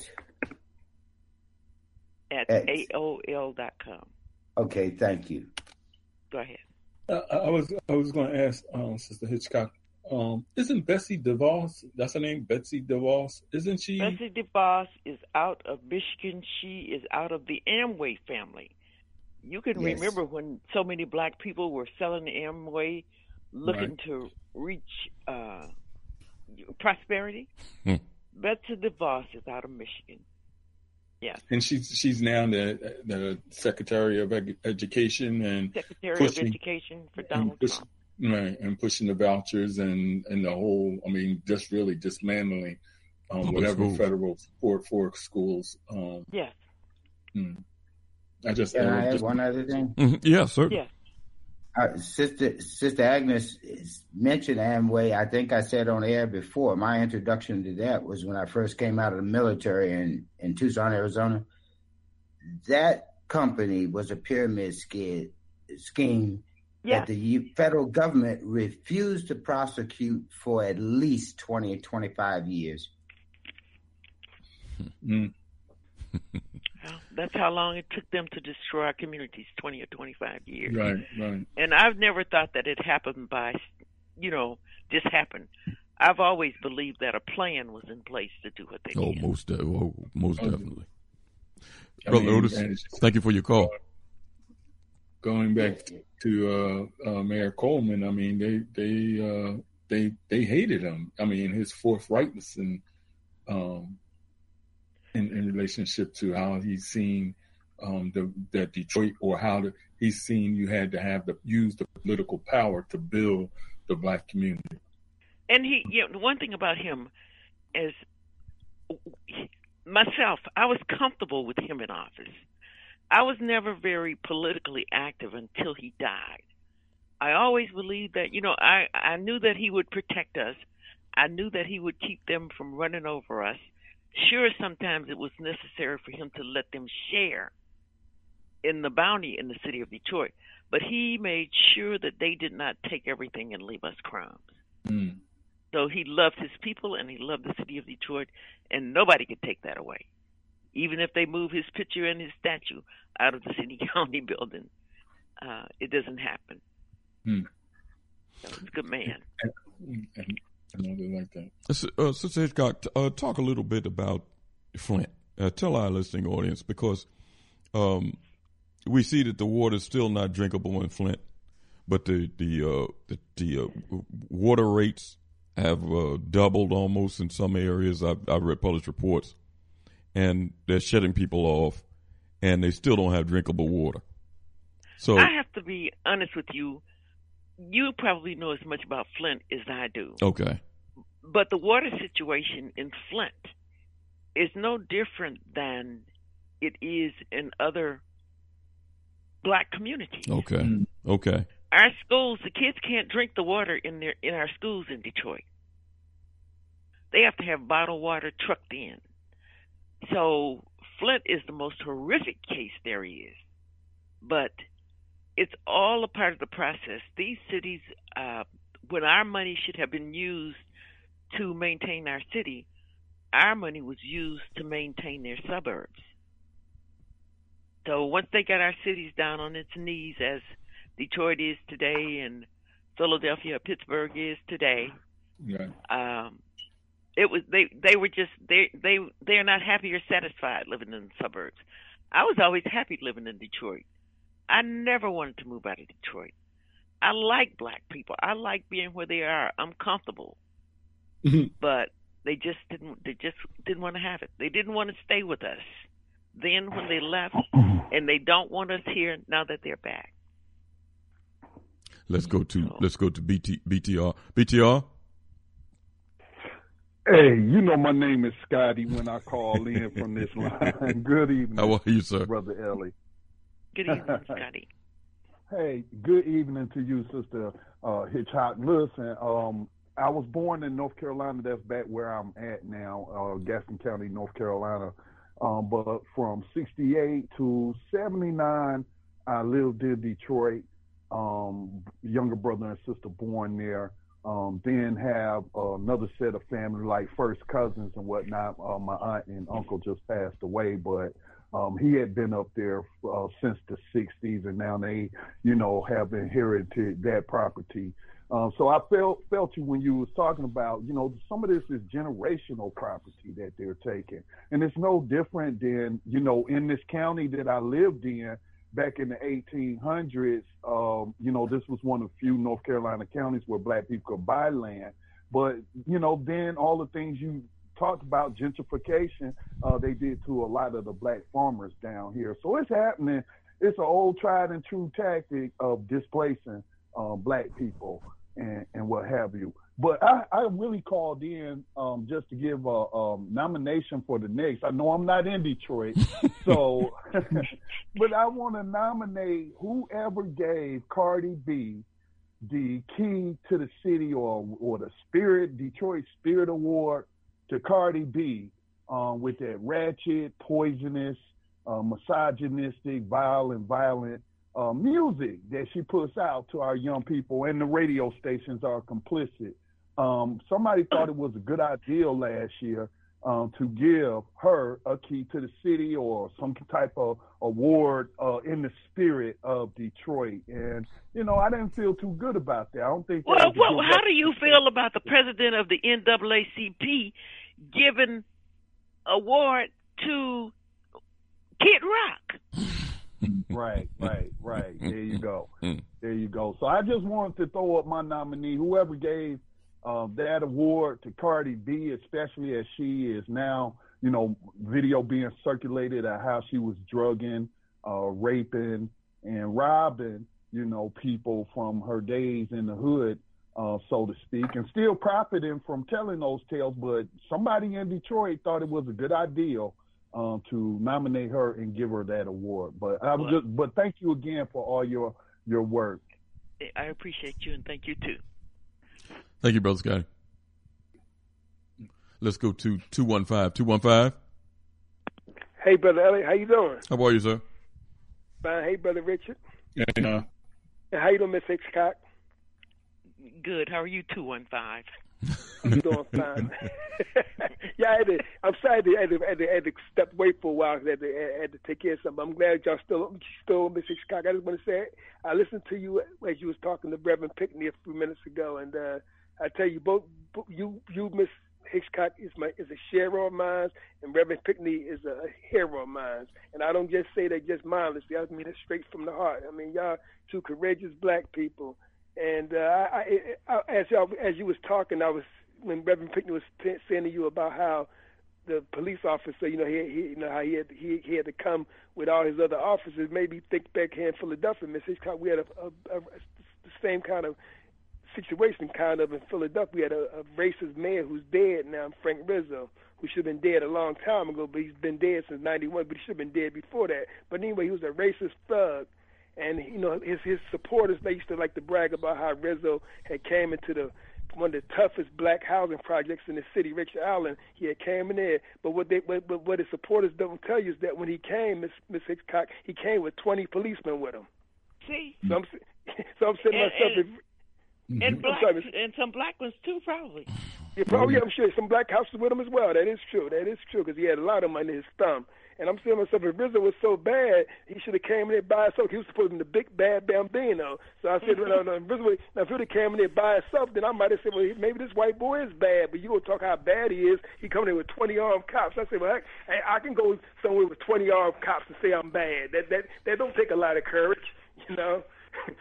At at A O L dot com. Okay, thank you. Go ahead. Uh, I was I was going to ask um, Sister Hitchcock. Um, isn't Betsy DeVos? That's her name, Betsy DeVos. Isn't she? Betsy DeVos is out of Michigan. She is out of the Amway family. You can Yes. remember when so many black people were selling Amway, looking Right. to reach uh, prosperity. Hmm. Betsy DeVos is out of Michigan. Yes. And she's she's now the the Secretary of Ed- Education and Secretary pushing, of Education for and Donald push- Trump. right, and pushing the vouchers and, and the whole. I mean, just really dismantling um, Public whatever schools. federal support for schools. Um, Yes. hmm. I just Can I add just, one other thing? Mhm. Yeah, certainly. Yes. Uh, Sister Sister Agnes is- mentioned Amway. I think I said on air before. My introduction to that was when I first came out of the military in, in Tucson, Arizona. That company was a pyramid scheme, scheme Yeah. that the U- federal government refused to prosecute for at least twenty or twenty-five years. mm, Well, that's how long it took them to destroy our communities, twenty or twenty-five years. right, right. And I've never thought that it happened by, you know, just happened. I've always believed that a plan was in place to do what they Oh, did. most, de- oh, most Oh, definitely. I Brother mean, Otis, and it's- thank you for your call. Going back to uh, uh, Mayor Coleman, I mean, they they uh, they they hated him. I mean, his forthrightness and um, in, in relationship to how he's seen um, the that Detroit, or how the, he's seen you had to have to use the political power to build the black community. And he, you know, one thing about him is myself, I was comfortable with him in office. I was never very politically active until he died. I always believed that, you know, I, I knew that he would protect us. I knew that he would keep them from running over us. Sure, sometimes it was necessary for him to let them share in the bounty in the city of Detroit, but he made sure that they did not take everything and leave us crumbs. Mm. So he loved his people and he loved the city of Detroit, and nobody could take that away. Even if they move his picture and his statue out of the city county building, uh, it doesn't happen. Hmm. So he's a good man. I know they like that. S- Uh, Sister Hitchcock, t- uh, talk a little bit about Flint. Uh, tell our listening audience, because um, we see that the water is still not drinkable in Flint, but the the uh, the, the uh, water rates have uh, doubled almost in some areas. I've, I've read published reports, and they're shutting people off, and they still don't have drinkable water. So I have to be honest with you. You probably know as much about Flint as I do. okay, But the water situation in Flint is no different than it is in other black communities. okay, okay. Our schools, the kids can't drink the water in their in our schools in Detroit. They have to have bottled water trucked in. So Flint is the most horrific case there is. But it's all a part of the process. These cities, uh, when our money should have been used to maintain our city, our money was used to maintain their suburbs. So once they got our cities down on its knees, as Detroit is today and Philadelphia, Pittsburgh is today, Right. um, it was they they were just they they they're not happy or satisfied living in the suburbs. I was always happy living in Detroit. I never wanted to move out of Detroit. I like black people. I like being where they are. I'm comfortable. but they just didn't. They just didn't want to have it. They didn't want to stay with us. Then when they left, and they don't want us here now that they're back. Let's go to let's go to B T, B T R. B T R. Hey, you know my name is Scotty when I call in from this line. Good evening. How are you, sir? Brother Ellie. Good evening, Scotty. Hey, good evening to you, Sister uh, Hitchcock. Listen, um, I was born in North Carolina. That's back where I'm at now, uh, Gaston County, North Carolina. Um, but from sixty-eight to seventy-nine, I lived in Detroit. Um, younger brother and sister born there. Um, then have uh, another set of family, like first cousins and whatnot. Uh, my aunt and uncle just passed away, but um, he had been up there uh, since the sixties, and now they, you know, have inherited that property. Um, so I felt felt you when you was talking about, you know, some of this is generational property that they're taking, and it's no different than, you know, in this county that I lived in. Back in the eighteen hundreds, um, you know, this was one of the few North Carolina counties where black people could buy land. But, you know, then all the things you talked about, gentrification, uh, they did to a lot of the black farmers down here. So it's happening. It's an old tried and true tactic of displacing uh, black people and, and what have you. But I, I really called in um, just to give a um, nomination for the Knicks. I know I'm not in Detroit, so but I want to nominate whoever gave Cardi B the key to the city or or the Spirit Detroit Spirit Award to Cardi B um, with that ratchet, poisonous, uh, misogynistic, vile and violent uh, music that she puts out to our young people, and the radio stations are complicit. Um, somebody thought it was a good idea last year um, to give her a key to the city or some type of award uh, in the spirit of Detroit. And, you know, I didn't feel too good about that. I don't think. Well, well how do you feel about the president of the N double A C P giving award to Kid Rock? Right, right, right. There you go. There you go. So I just wanted to throw up my nominee, whoever gave Uh, that award to Cardi B, especially as she is now, you know, video being circulated of how she was drugging, uh, raping, and robbing, you know, people from her days in the hood, uh, so to speak, and still profiting from telling those tales. But somebody in Detroit thought it was a good idea um, to nominate her and give her that award. But I was just, but thank you again for all your your work. I appreciate you, and thank you too. Thank you, Brother Scotty. Let's go to two one five. two one five. Hey, Brother Elliot, how you doing? How are you, sir? Fine. Hey, Brother Richard. Yeah. Uh, and how you doing, Miss Hitchcock? Good. How are you, two one five? I'm doing fine. yeah, I had to, I'm sorry I had to, I had, to, I had to step away for a while. I had to, I had to take care of something. I'm glad y'all still, still Miss Hitchcock. I just want to say, I listened to you as you was talking to Reverend Pickney a few minutes ago, and uh, I tell you, both you, you, Miss Hitchcock, is my is a sharer of mine, and Reverend Pickney is a hero of mine. And I don't just say that just mindlessly. I mean it straight from the heart. I mean, y'all two courageous black people. And uh, I, I, I, as y'all, as you was talking, I was when Reverend Pickney was t- saying to you about how the police officer, you know, he, he you know how he had he, he had to come with all his other officers. Maybe think back here in Philadelphia, Miss Hitchcock, we had a, a, a, the same kind of situation kind of in Philadelphia. We had a, a racist mayor who's dead now, Frank Rizzo, who should have been dead a long time ago, but he's been dead since ninety-one, but he should have been dead before that. But anyway, he was a racist thug. And, you know, his his supporters, they used to like to brag about how Rizzo had came into the one of the toughest black housing projects in the city, Richard Allen. He had came in there. But what they but, but what his supporters don't tell you is that when he came, Miss Miss Hitchcock, he came with twenty policemen with him. See? So I'm, so I'm saying and, myself... And, if, and, black, sorry, and some black ones, too, probably. Yeah, probably, yeah, I'm sure. Some black houses with him as well. That is true. That is true, because he had a lot of money in his thumb. And I'm saying to myself, if Rizzo was so bad, he should have came in there by himself. He was supposed to be the big bad Bambino. So I said, well, no, no, if Rizzo, now if he would have came in there by himself, then I might have said, well, maybe this white boy is bad. But you gonna talk how bad he is? He coming in with twenty armed cops. I said, well, I, I can go somewhere with twenty armed cops and say I'm bad. That that that don't take a lot of courage, you know. but,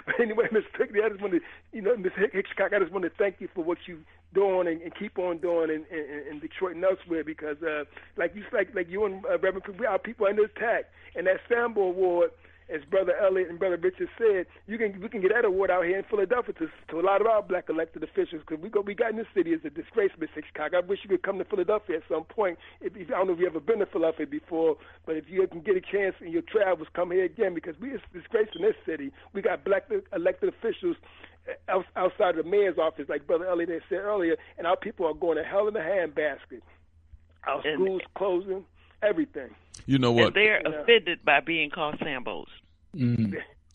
But anyway, Miz Pickney, I just want to, you know, Miz Hitchcock, I just want to thank you for what you're doing and, and keep on doing in, in, in Detroit and elsewhere, because uh, like you, like like you and uh, Reverend, we are people under attack, and that Sambo Award, as Brother Elliott and Brother Richard said, you can we can get that award out here in Philadelphia to, to a lot of our black elected officials, because we go we got in this city as a disgrace, Miss Hitchcock. I wish you could come to Philadelphia at some point. If, if I don't know if you ever been to Philadelphia before, but if you can get a chance in your travels, come here again, because we it's a disgrace in this city. We got black elected officials outside of the mayor's office, like Brother Elliott had said earlier, and our people are going to hell in a handbasket. Our and schools closing, everything. You know what? And they're yeah. offended by being called Sambos. Mm.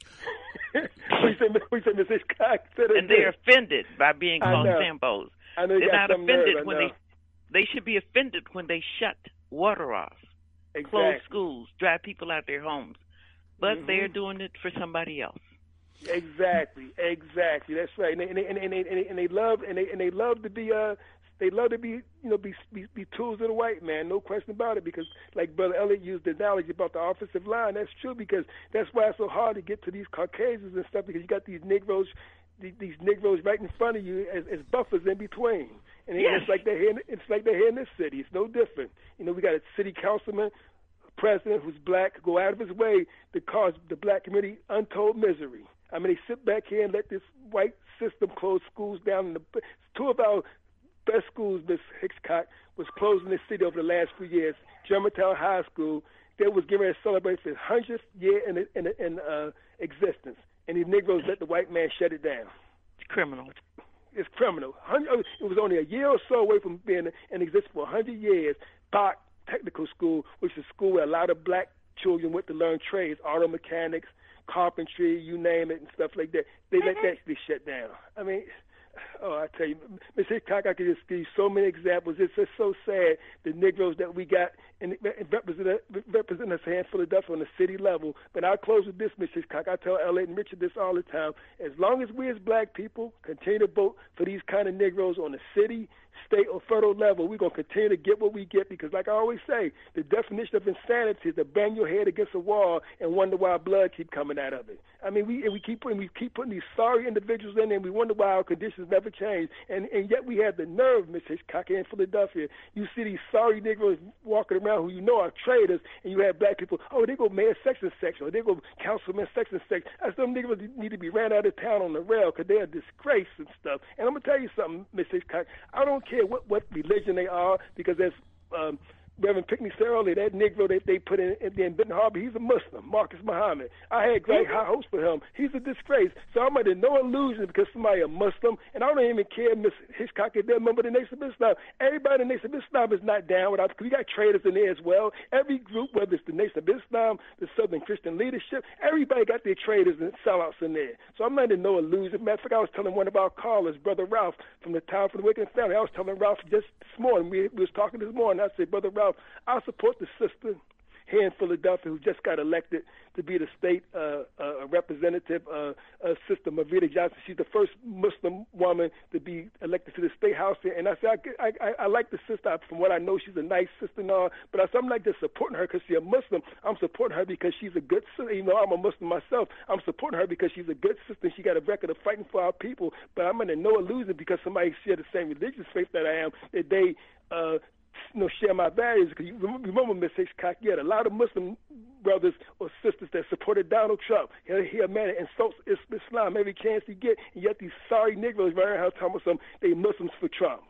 we say, we say, Miz Hitchcock said it. And they're offended by being called Sambos. I know you they're got not some offended nerve, when they. They should be offended when they shut water off, exactly. close schools, drive people out their homes. But mm-hmm. they're doing it for somebody else. Exactly, exactly. That's right. And they, and they, and they, and they, and they love and they and they love to be uh they love to be you know be, be be tools of the white man. No question about it. Because like Brother Elliott used the analogy about the offensive line. That's true, because that's why it's so hard to get to these Caucasians and stuff, because you got these Negroes, these, these Negroes right in front of you as, as buffers in between. And yes. it's like they're here. It's like they're here in this city. It's no different. You know, we got a city councilman, president who's black, go out of his way to cause the black community untold misery. I mean, they sit back here and let this white system close schools down. In the, two of our best schools, Miss Hitchcock, was closed in this city over the last few years. Germantown High School, they was getting ready to celebrate its hundredth year in, in, in uh, existence. And these Negroes let the white man shut it down. It's criminal. It's criminal. It was only a year or so away from being in existence for one hundred years. Bach Technical School, which is a school where a lot of black children went to learn trades, auto mechanics, carpentry, you name it, and stuff like that. They let that be shut down. I mean, oh, I tell you, Miz Hitchcock, I could just give you so many examples. It's just so sad, the Negroes that we got and represent, represent us here in Philadelphia on the city level. But I'll close with this, Miz Hitchcock. I tell Elliott and Richard this all the time. As long as we as black people continue to vote for these kind of Negroes on the city, state, or federal level, we're going to continue to get what we get, because like I always say, the definition of insanity is to bang your head against a wall and wonder why blood keep coming out of it. I mean, we and we keep putting we keep putting these sorry individuals in there, and we wonder why our conditions never change. And and yet we have the nerve, Miz Hitchcock, here in Philadelphia. You see these sorry Negroes walking around who you know are traitors, and you have black people, oh, they go mayor sex and sex, or they go councilman sex and sex. That's them Negroes need to be ran out of town on the rail, because they're a disgrace and stuff. And I'm going to tell you something, Miz Hitchcock, I don't care what, what religion they are, because as um, Reverend Pickney said earlier, that Negro that they put in, in, in Benton Harbor, he's a Muslim, Marcus Muhammad. I had great high hopes for him. He's a disgrace. So I'm under no illusion because somebody a Muslim, and I don't even care, Miss Hitchcock, if they're a member of the Nation of Islam. Everybody in the Nation of Islam is not down with us. We got traitors in there as well. Every group, whether it's the Nation of Islam, the Southern Christian Leadership, everybody got their traitors and sellouts in there. So I'm under no illusion. Matter of fact, I was telling one of our callers, Brother Ralph, from the Town for the Wicked Family, I was telling Ralph just this morning, we, we was talking this morning, I said, Brother Ralph, I support the sister here in Philadelphia who just got elected to be the state uh, uh, representative, uh, uh, Sister Mavita Johnson. She's the first Muslim woman to be elected to the state house here. And I said, I, I, I like the sister. From what I know, she's a nice sister and all. But I said, I'm not just supporting her because she's a Muslim. I'm supporting her because she's a good sister. You know, I'm a Muslim myself. I'm supporting her because she's a good sister and she got a record of fighting for our people. But I'm under no illusion because somebody share the same religious faith that I am, that they uh, you know, share my values. Because you remember, Miss Hitchcock, you had a lot of Muslim brothers or sisters that supported Donald Trump. He a man that insults Islam every chance he get, and yet these sorry Negroes running around telling them they Muslims for Trump.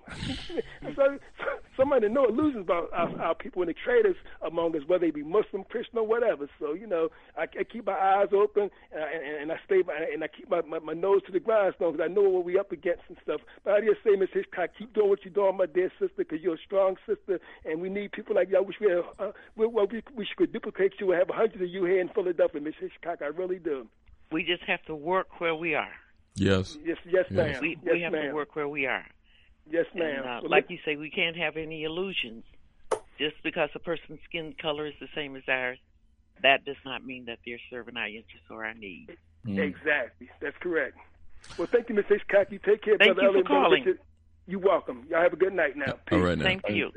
so, so somebody no illusions about our, our people and the traitors among us, whether they be Muslim, Christian, or whatever. So you know, I, I keep my eyes open and, and, and I stay by, and I keep my, my, my nose to the grindstone because I know what we up against and stuff. But I just say, Miss Hitchcock, keep doing what you're doing, my dear sister, because you're a strong sister, and we need people like you. I wish we had, uh, we, well, we, we could duplicate you and have a hundred of you here in Philadelphia, Miss Hitchcock. I really do. We just have to work where we are. Yes. Yes, yes, yes. ma'am. We, yes, we have ma'am. to work where we are. Yes, ma'am. And, uh, well, like you say, we can't have any illusions. Just because a person's skin color is the same as ours, that does not mean that they're serving our interests or our needs. Mm. Exactly. That's correct. Well, thank you, Miss Hitchcock. You take care, thank Brother you for Elliott. calling. You're welcome. Y'all have a good night now. Peace. All right now. Thank you.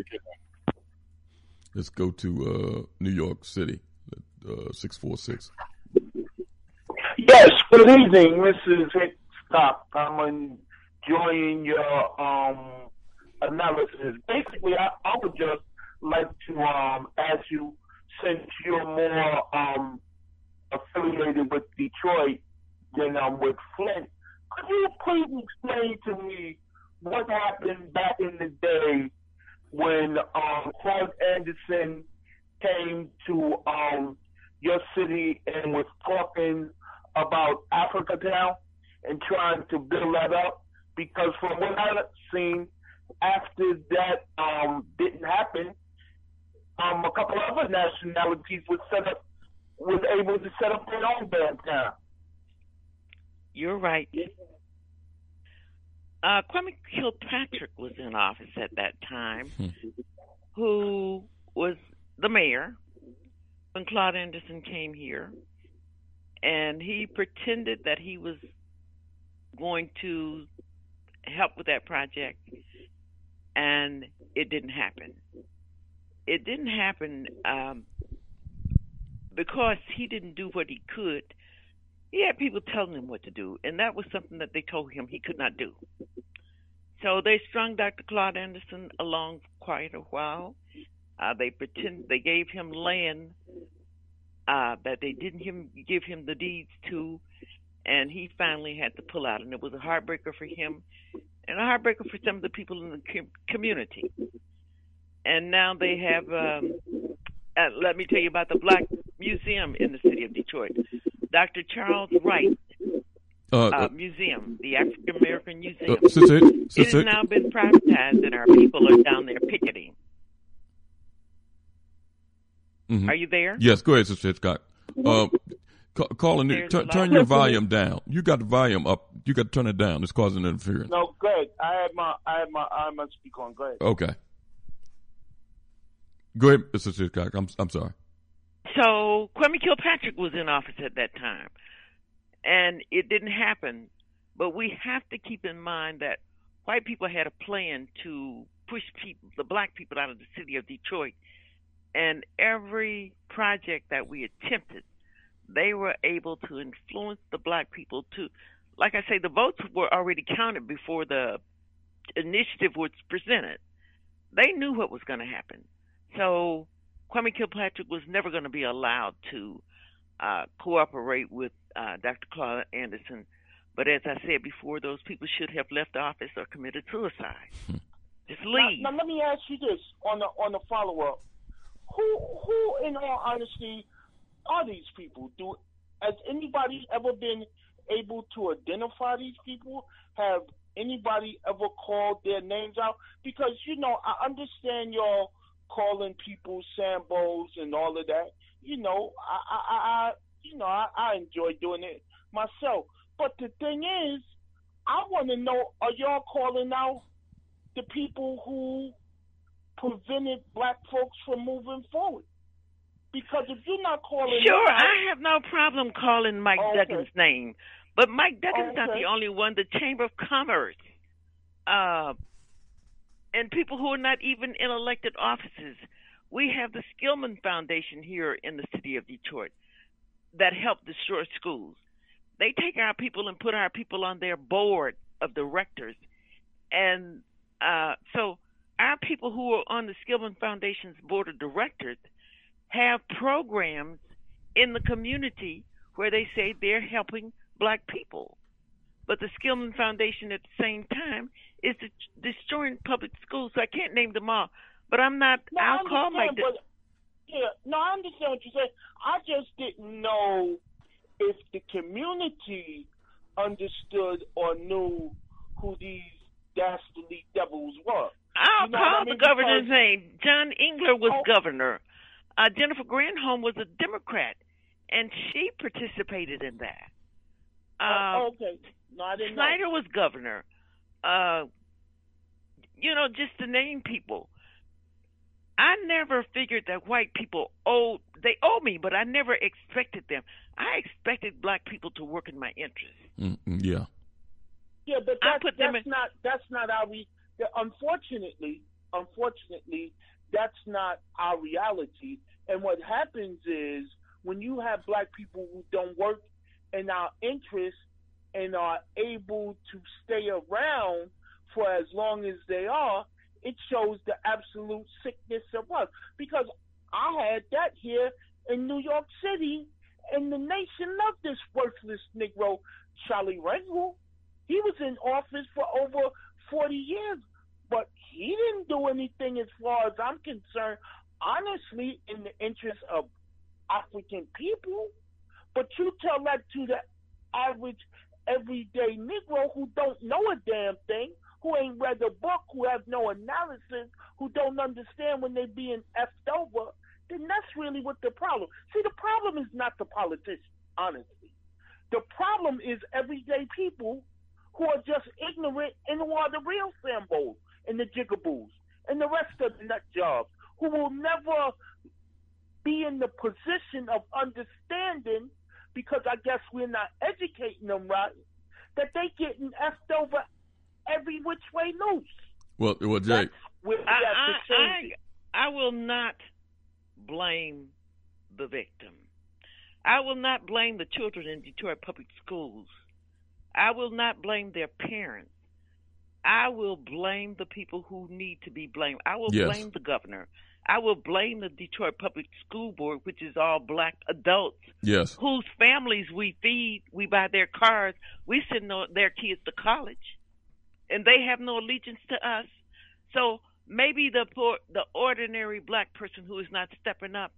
Let's go to uh, New York City, uh, six four six. Yes, Good evening, Missus Hickstock. I'm enjoying your um, analysis. Basically, I, I would just like to um, ask you, since you're more um, affiliated with Detroit than um, with Flint, could you please explain to me what happened back in the day when um, Claude Anderson came to um, your city and was talking about Africa Town and trying to build that up? Because from what I've seen, after that um, didn't happen, um, a couple other nationalities was set up, was able to set up their own damn town. You're right. Uh, Kwame Kilpatrick was in office at that time, who was the mayor when Claude Anderson came here, and he pretended that he was going to help with that project, and it didn't happen. It didn't happen um, because he didn't do what he could. He had people telling him what to do, and that was something that they told him he could not do. So they strung Doctor Claude Anderson along for quite a while. Uh, they pretend they gave him land uh, that they didn't him, give him the deeds to, and he finally had to pull out. And it was a heartbreaker for him, and a heartbreaker for some of the people in the com- community. And now they have. Um, uh, let me tell you about the Black Museum in the city of Detroit. Doctor Charles Wright uh, uh, Museum, the African American Museum. Uh, sit, sit, sit, it has now been privatized, and our people are down there picketing. Mm-hmm. Are you there? Yes, go ahead, Sister Hitchcock. Uh, ca- calling it, t- turn your volume down. You got the volume up. You got to turn it down. It's causing interference. No, good. I had my, I had my, I had my speaker on. Go ahead. Okay. Go ahead, Sister Hitchcock. I'm, I'm sorry. So Kwame Kilpatrick was in office at that time, and it didn't happen. But we have to keep in mind that white people had a plan to push people, the black people, out of the city of Detroit. And every project that we attempted, they were able to influence the black people to, like I say, the votes were already counted before the initiative was presented. They knew what was going to happen. So Kwame Kilpatrick was never going to be allowed to uh, cooperate with uh, Doctor Claude Anderson. But as I said before, those people should have left office or committed suicide. Just leave. Now, now let me ask you this on the on the follow up. Who who in all honesty are these people? Do has anybody ever been able to identify these people? Have anybody ever called their names out? Because you know, I understand y'all calling people Sambos and all of that. You know, I, I, I you know, I, I enjoy doing it myself. But the thing is, I want to know: are y'all calling out the people who prevented black folks from moving forward? Because if you're not calling, sure, out, I have no problem calling Mike okay. Duggan's name, but Mike Duggan's okay. not the only one. The Chamber of Commerce, uh, and people who are not even in elected offices. We have the Skillman Foundation here in the city of Detroit that help destroy schools. They take our people and put our people on their board of directors, and uh, so. Our people who are on the Skillman Foundation's board of directors have programs in the community where they say they're helping black people. But the Skillman Foundation at the same time is destroying public schools. So I can't name them all. But I'm not, no, I'll call my... But, yeah, no, I understand what you're saying. I just didn't know if the community understood or knew who these dastardly devils were. I'll you know call I mean? the governor's because, name. John Engler was oh, governor. Uh, Jennifer Granholm was a Democrat, and she participated in that. Uh, oh, okay. No, I didn't Snyder know. was governor. Uh, you know, just to name people. I never figured that white people owed, they owe me, but I never expected them. I expected black people to work in my interest. Mm-hmm, yeah. Yeah, but that's, that's in, not that's not how we. Unfortunately, unfortunately, that's not our reality. And what happens is when you have black people who don't work in our interest and are able to stay around for as long as they are, it shows the absolute sickness of us. Because I had that here in New York City, and the nation loved this worthless Negro, Charlie Rangel. He was in office for over forty years, but he didn't do anything as far as I'm concerned, honestly, in the interest of African people. But you tell that to the average, everyday Negro who don't know a damn thing, who ain't read a book, who have no analysis, who don't understand when they being effed over, then that's really what the problem. See, the problem is not the politician, honestly. The problem is everyday people who are just ignorant and who are the real Sambos and the jigaboos and the rest of the nut jobs who will never be in the position of understanding, because I guess we're not educating them right, that they getting effed over every which way loose. Well, well, Jay, I, I, I, I will not blame the victim. I will not blame the children in Detroit public schools. I will not blame their parents. I will blame the people who need to be blamed. I will yes. blame the governor. I will blame the Detroit Public School Board, which is all black adults, yes, whose families we feed, we buy their cars, we send their kids to college, and they have no allegiance to us. So maybe the poor, the ordinary black person who is not stepping up,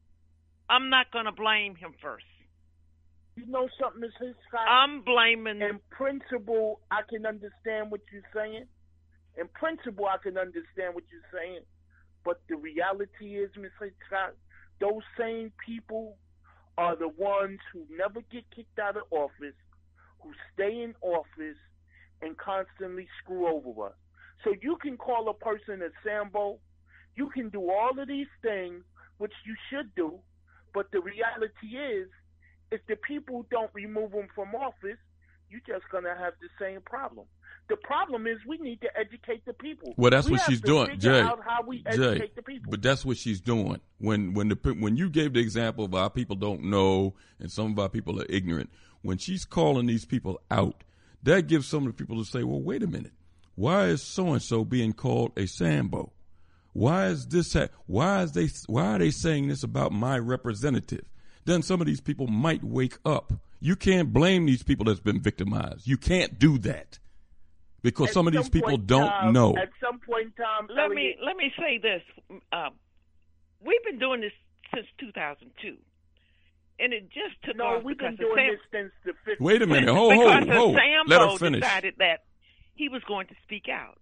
I'm not going to blame him first. You know something, Miz Hitchcock? I'm blaming. In principle, I can understand what you're saying. In principle, I can understand what you're saying. But the reality is, Miz Hitchcock, those same people are the ones who never get kicked out of office, who stay in office and constantly screw over us. So you can call a person a Sambo, you can do all of these things, which you should do, but the reality is, if the people don't remove them from office, you're just going to have the same problem. The problem is we need to educate the people. Well, that's we what have she's to doing, figure Jay. out how we educate Jay, the people. but that's what she's doing. When when the when you gave the example of our people don't know and some of our people are ignorant, when she's calling these people out, that gives some of the people to say, well, wait a minute. Why is so-and-so being called a Sambo? Why is this? Ha- why is they? Why are they saying this about my representative? Then some of these people might wake up. You can't blame these people that's been victimized. You can't do that because At some of these some people point don't time, know. At some point in time, let Elliot, me let me say this. Um, we've been doing this since two thousand two, and it just took no, off we've because been doing Sam- this since the fifties. Wait a minute. Hold, because hold, hold. Sambo Let her finish. decided that he was going to speak out.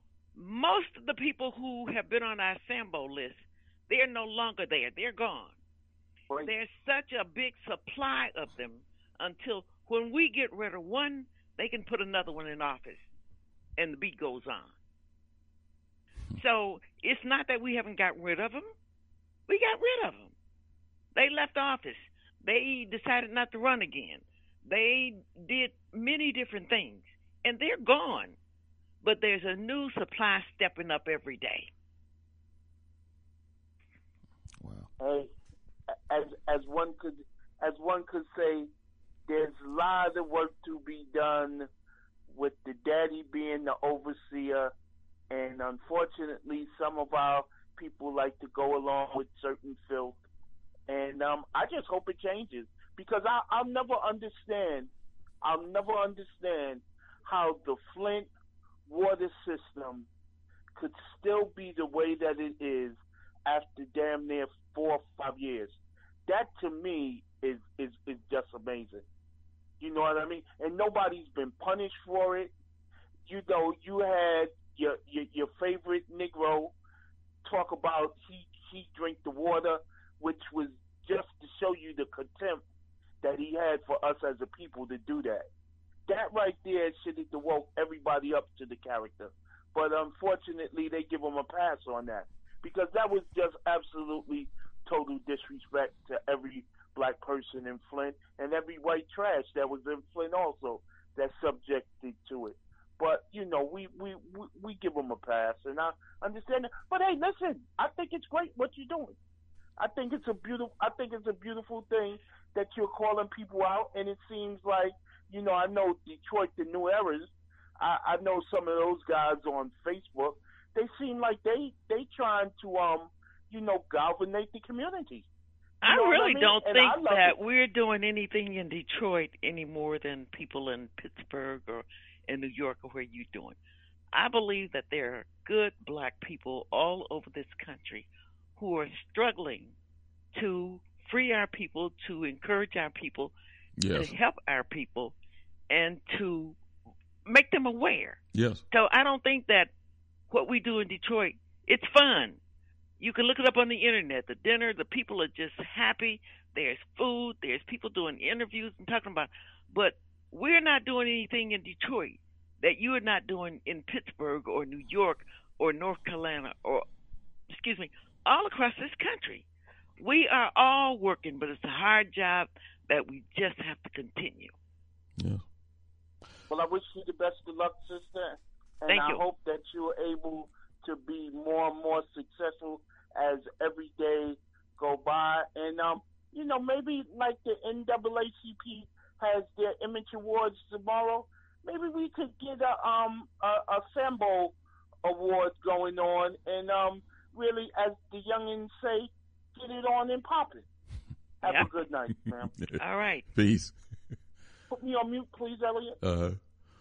Most of the people who have been on our Sambo list, they're no longer there. They're gone. Right. There's such a big supply of them until when we get rid of one, they can put another one in office, and the beat goes on. So it's not that we haven't got rid of them. We got rid of them. They left office. They decided not to run again. They did many different things, and they're gone. But there's a new supply stepping up every day. Hey, as as one could as one could say, there's a lot of work to be done with the daddy being the overseer, and unfortunately, some of our people like to go along with certain filth, and um, I just hope it changes, because I, I'll never understand, I'll never understand how the Flint water system could still be the way that it is after damn near four or five years. That to me is, is, is just amazing. You know what I mean? And nobody's been punished for it. You know, you had your your, your favorite Negro talk about he, he drank the water, which was just to show you the contempt that he had for us as a people to do that. That right there should have woke everybody up to the character. But unfortunately, they give him a pass on that, because that was just absolutely total disrespect to every black person in Flint and every white trash that was in Flint also that's subjected to it. But, you know, we, we, we, we give them a pass, and I understand that. But, hey, listen, I think it's great what you're doing. I think it's a beautiful I think it's a beautiful thing that you're calling people out, and it seems like, you know, I know Detroit, the New Eras, I, I know some of those guys on Facebook. They seem like they they trying to um you know galvanate the community. You I really I mean? don't and think that it. we're doing anything in Detroit any more than people in Pittsburgh or in New York or where you're doing. I believe that there are good black people all over this country who are struggling to free our people, to encourage our people, yes. to help our people, and to make them aware. Yes. So I don't think that what we do in Detroit, it's fun. You can look it up on the internet. The dinner, the people are just happy. There's food. There's people doing interviews and talking about. But we're not doing anything in Detroit that you are not doing in Pittsburgh or New York or North Carolina or, excuse me, all across this country. We are all working, but it's a hard job that we just have to continue. Yeah. Well, I wish you the best of luck, sister. And Thank I you. hope that you're able to be more and more successful as every day go by. And, um, you know, maybe like the N double A C P has their Image Awards tomorrow, maybe we could get a, um, a, a Sambo Award going on and um, really, as the youngins say, get it on and pop it. Have yeah. a good night, ma'am. All right. Peace. Put me on mute, please, Elliot. Uh,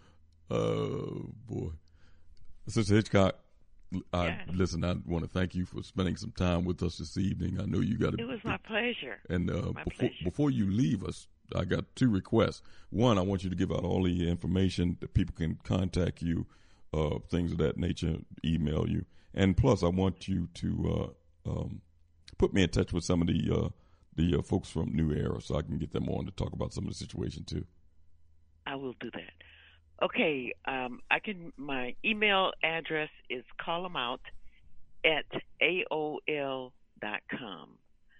uh, boy. Sister Hitchcock, I, yeah. listen, I want to thank you for spending some time with us this evening. I know you got to. It was my pleasure. And uh, my before, pleasure. before you leave us, I got two requests. One, I want you to give out all the information that people can contact you, uh, things of that nature, email you. And plus, I want you to uh, um, put me in touch with some of the uh, the uh, folks from New Era so I can get them on to talk about some of the situation, too. I will do that. Okay, um, I can. My email address is callthemout at A O L dot com.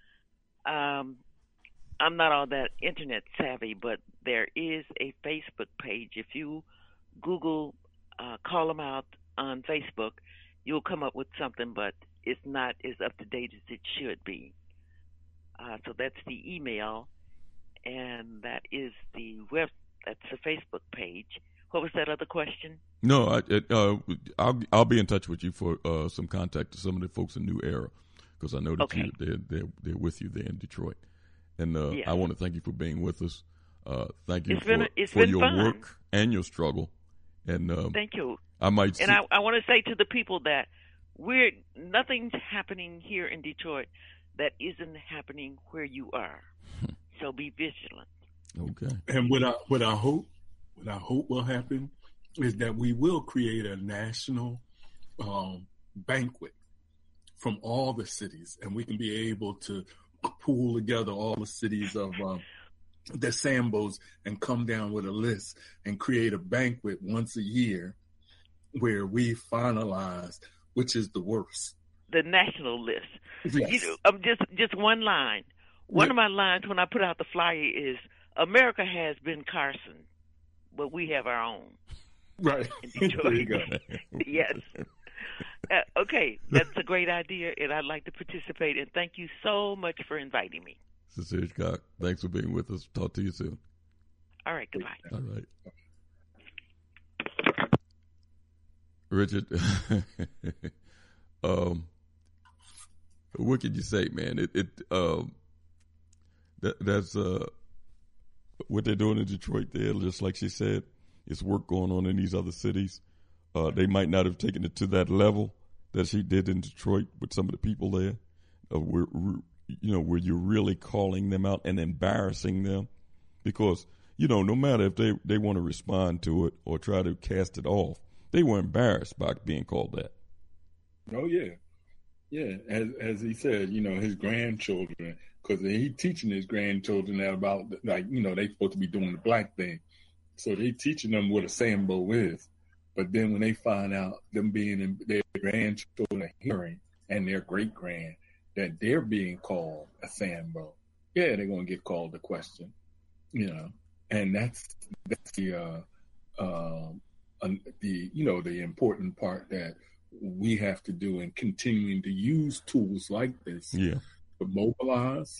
Um, I'm not all that internet savvy, but there is a Facebook page. If you Google uh, Call Them Out on Facebook, you'll come up with something, but it's not as up to date as it should be. Uh, so that's the email, and that is the web. That's the Facebook page. What was that other question? No, I, it, uh, I'll I'll be in touch with you for uh, some contact to some of the folks in New Era because I know that okay. you they're, they're they're with you there in Detroit, and uh, yes. I want to thank you for being with us. Uh, thank you it's for, been, it's for been your fun. work and your struggle. And uh, thank you. I might and see- I, I want to say to the people that we're nothing's happening here in Detroit that isn't happening where you are. So be vigilant. Okay. And what I what I hope what I hope will happen is that we will create a national um, banquet from all the cities, and we can be able to pool together all the cities of um, the Sambos and come down with a list and create a banquet once a year where we finalize which is the worst. The national list. Yes. You know, um, just just one line. One yeah. of my lines when I put out the flyer is, America has Ben Carson, but we have our own. Right. There you go. Yes. Uh, okay, that's a great idea, and I'd like to participate. And thank you so much for inviting me. Sister Hitchcock, thanks for being with us. Talk to you soon. All right, goodbye. All right. Richard, um, what can you say, man? It, it um, that, that's uh, what they're doing in Detroit there, just like she said. It's work going on in these other cities. Uh, they might not have taken it to that level that she did in Detroit with some of the people there. Uh, where, you know, where you're really calling them out and embarrassing them, because you know, no matter if they, they want to respond to it or try to cast it off, they were embarrassed by being called that. Oh yeah, yeah. As as he said, you know, his grandchildren, because he teaching his grandchildren that about, like, you know, they supposed to be doing the black thing. So they teaching them what a Sambo is. But then when they find out them being in their grandchildren hearing and their great grand that they're being called a Sambo, yeah, they're gonna get called a question, you know. And that's that's the uh, uh, the you know the important part that we have to do in continuing to use tools like this yeah. to mobilize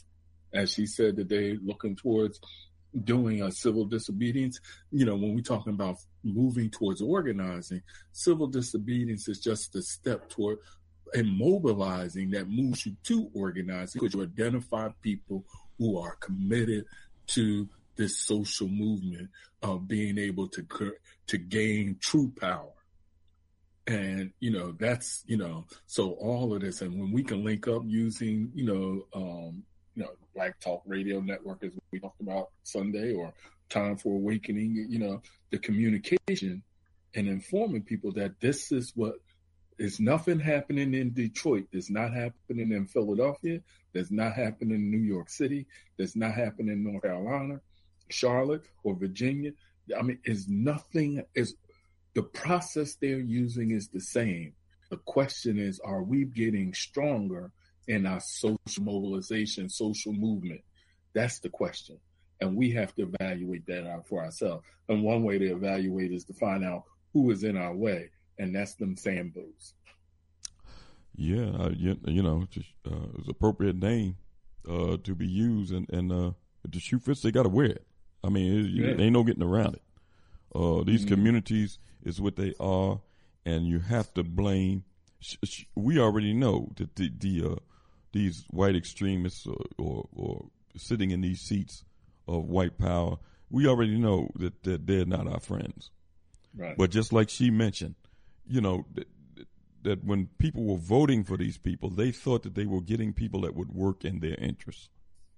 as she said, that they're looking towards doing a civil disobedience. You know, when we're talking about moving towards organizing, civil disobedience is just a step toward immobilizing that moves you to organizing, because you identify people who are committed to this social movement of being able to to gain true power. And, you know, that's, you know, so all of this, and when we can link up using, you know, um, you know, Black Talk Radio Network, as we talked about Sunday, or Time for Awakening, you know, the communication and informing people that this is what is nothing happening in Detroit. There's not happening in Philadelphia. There's not happening in New York City. There's not happening in North Carolina, Charlotte, or Virginia. I mean, is nothing, is the process they're using is the same. The question is, are we getting stronger in our social mobilization, social movement? That's the question. And we have to evaluate that out for ourselves. And one way to evaluate is to find out who is in our way, and that's them Sambos. Yeah, uh, you, you know, just, uh, it's an appropriate name uh, to be used, and, and uh, if the shoe fits, they got to wear it. I mean, it, yeah. Ain't no getting around it. Uh, these mm-hmm. communities is what they are, and you have to blame. Sh- sh- we already know that the, the uh, these white extremists or, or, or sitting in these seats of white power, we already know that, that they're not our friends. Right. But just like she mentioned, you know, that, that when people were voting for these people, they thought that they were getting people that would work in their interests.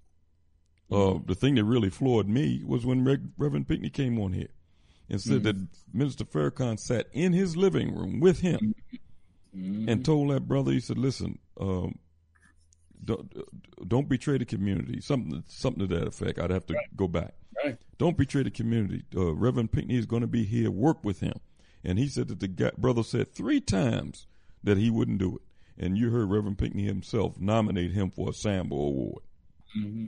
Mm-hmm. Uh, the thing that really floored me was when Re- Reverend Pinckney came on here and said mm-hmm. that Minister Farrakhan sat in his living room with him mm-hmm. and told that brother, he said, listen, um, don't, don't betray the community, something something to that effect. I'd have to right. go back. Right. Don't betray the community. Uh, Reverend Pinckney is going to be here, work with him. And he said that the guy, brother said three times that he wouldn't do it. And you heard Reverend Pinckney himself nominate him for a Sambo Award. Mm-hmm.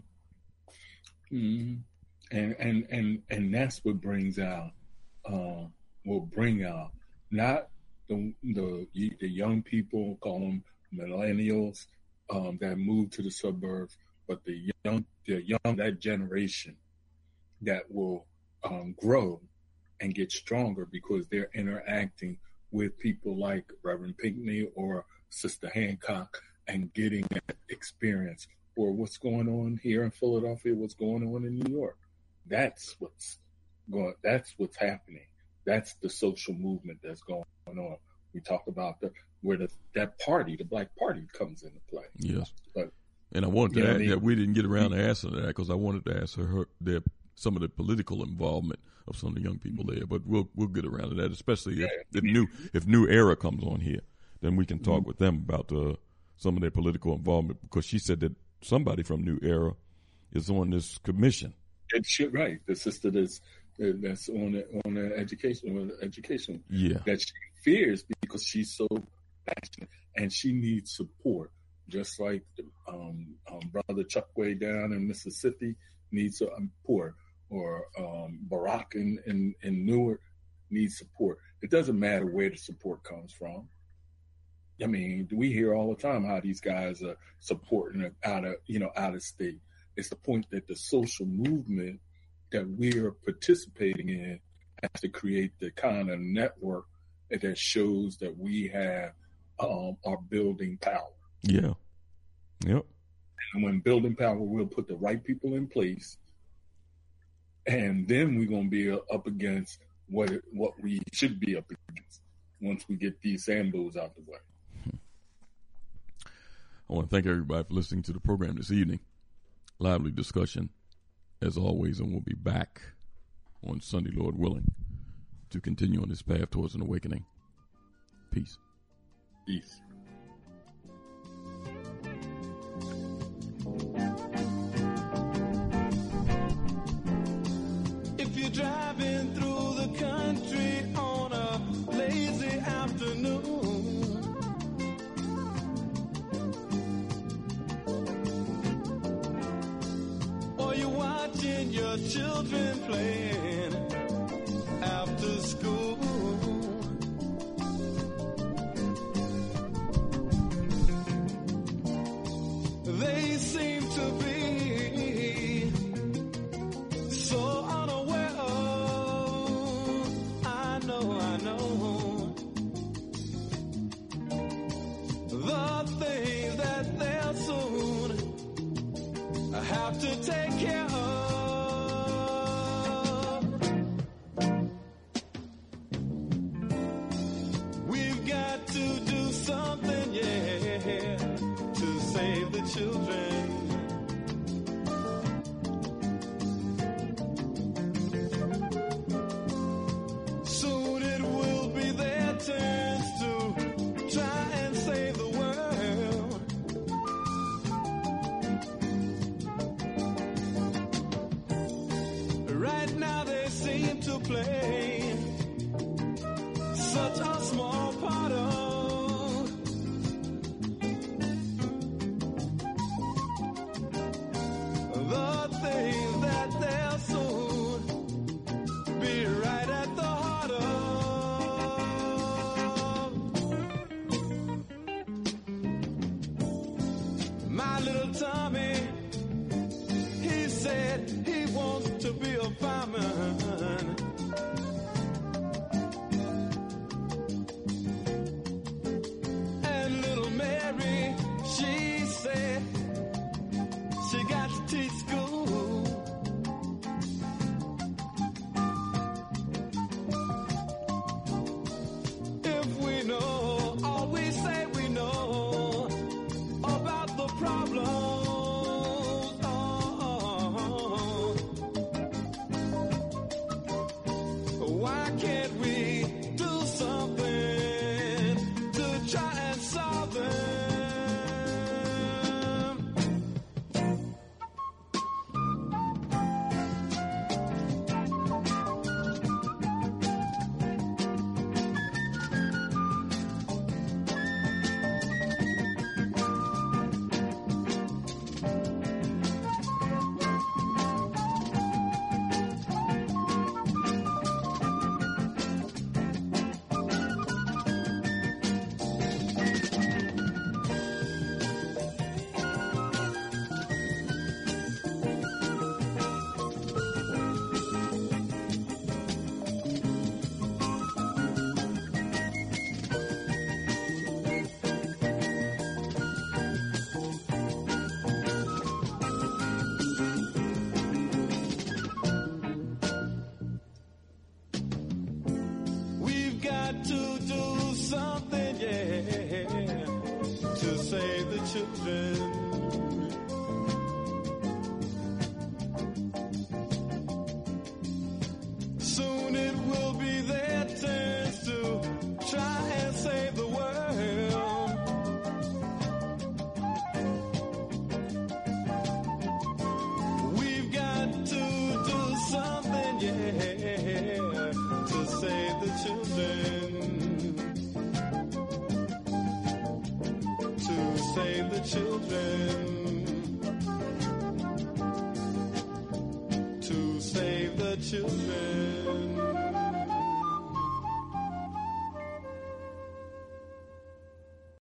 Mm-hmm. And, and, and, and that's what brings out, uh, will bring out not the, the, the young people, call them millennials, um, that move to the suburbs, but the young, the young, that generation that will um, grow and get stronger because they're interacting with people like Reverend Pinckney or Sister Hancock and getting that experience, or what's going on here in Philadelphia, what's going on in New York. That's what's going, that's what's happening. That's the social movement that's going on. We talk about the, where the, that party, the Black Party, comes into play. Yes. But, and I wanted to add, I mean? yeah, we didn't get around to answering that because I wanted to ask her, her their, some of the political involvement of some of the young people there, but we'll we'll get around to that, especially if, if new if New Era comes on here, then we can talk mm-hmm. with them about uh, some of their political involvement, because she said that somebody from New Era is on this commission. It should, right, the sister that's that's on the, on the education on the education yeah that she fears because she's so passionate and she needs support, just like the, um, um, Brother Chuckway down in Mississippi needs support, or um, Barack in, in, in Newark needs support. It doesn't matter where the support comes from. I mean, we hear all the time how these guys are supporting out of, you know, out of state. It's the point that the social movement that we're participating in has to create the kind of network that shows that we have um, are building power. Yeah. Yep. And when building power, we'll put the right people in place, and then we're going to be up against what it, what we should be up against once we get these Sambos out the way. I want to thank everybody for listening to the program this evening. Lively discussion, as always, and we'll be back on Sunday, Lord willing, to continue on this path towards an awakening. Peace. Peace. If you're driving through the country on a lazy afternoon, or you're watching your children playing after school, they seem to be have to take care of. We've got to do something, yeah, to save the children. Soon it will be their turns to try and save the world. Right now they seem to play such a small part of the things that they'll soon be right at the heart of. My little Tommy, he said he wants to be a fireman. And little Mary, she said she got to teach school. If we know, all we say we know about the problems, oh, why can't we do something to try and solve them? We've got to do something, yeah, to save the children. Soon it will be their turns to try and save the world. We've got to do something, yeah, to save the children. To save the children. To save the children.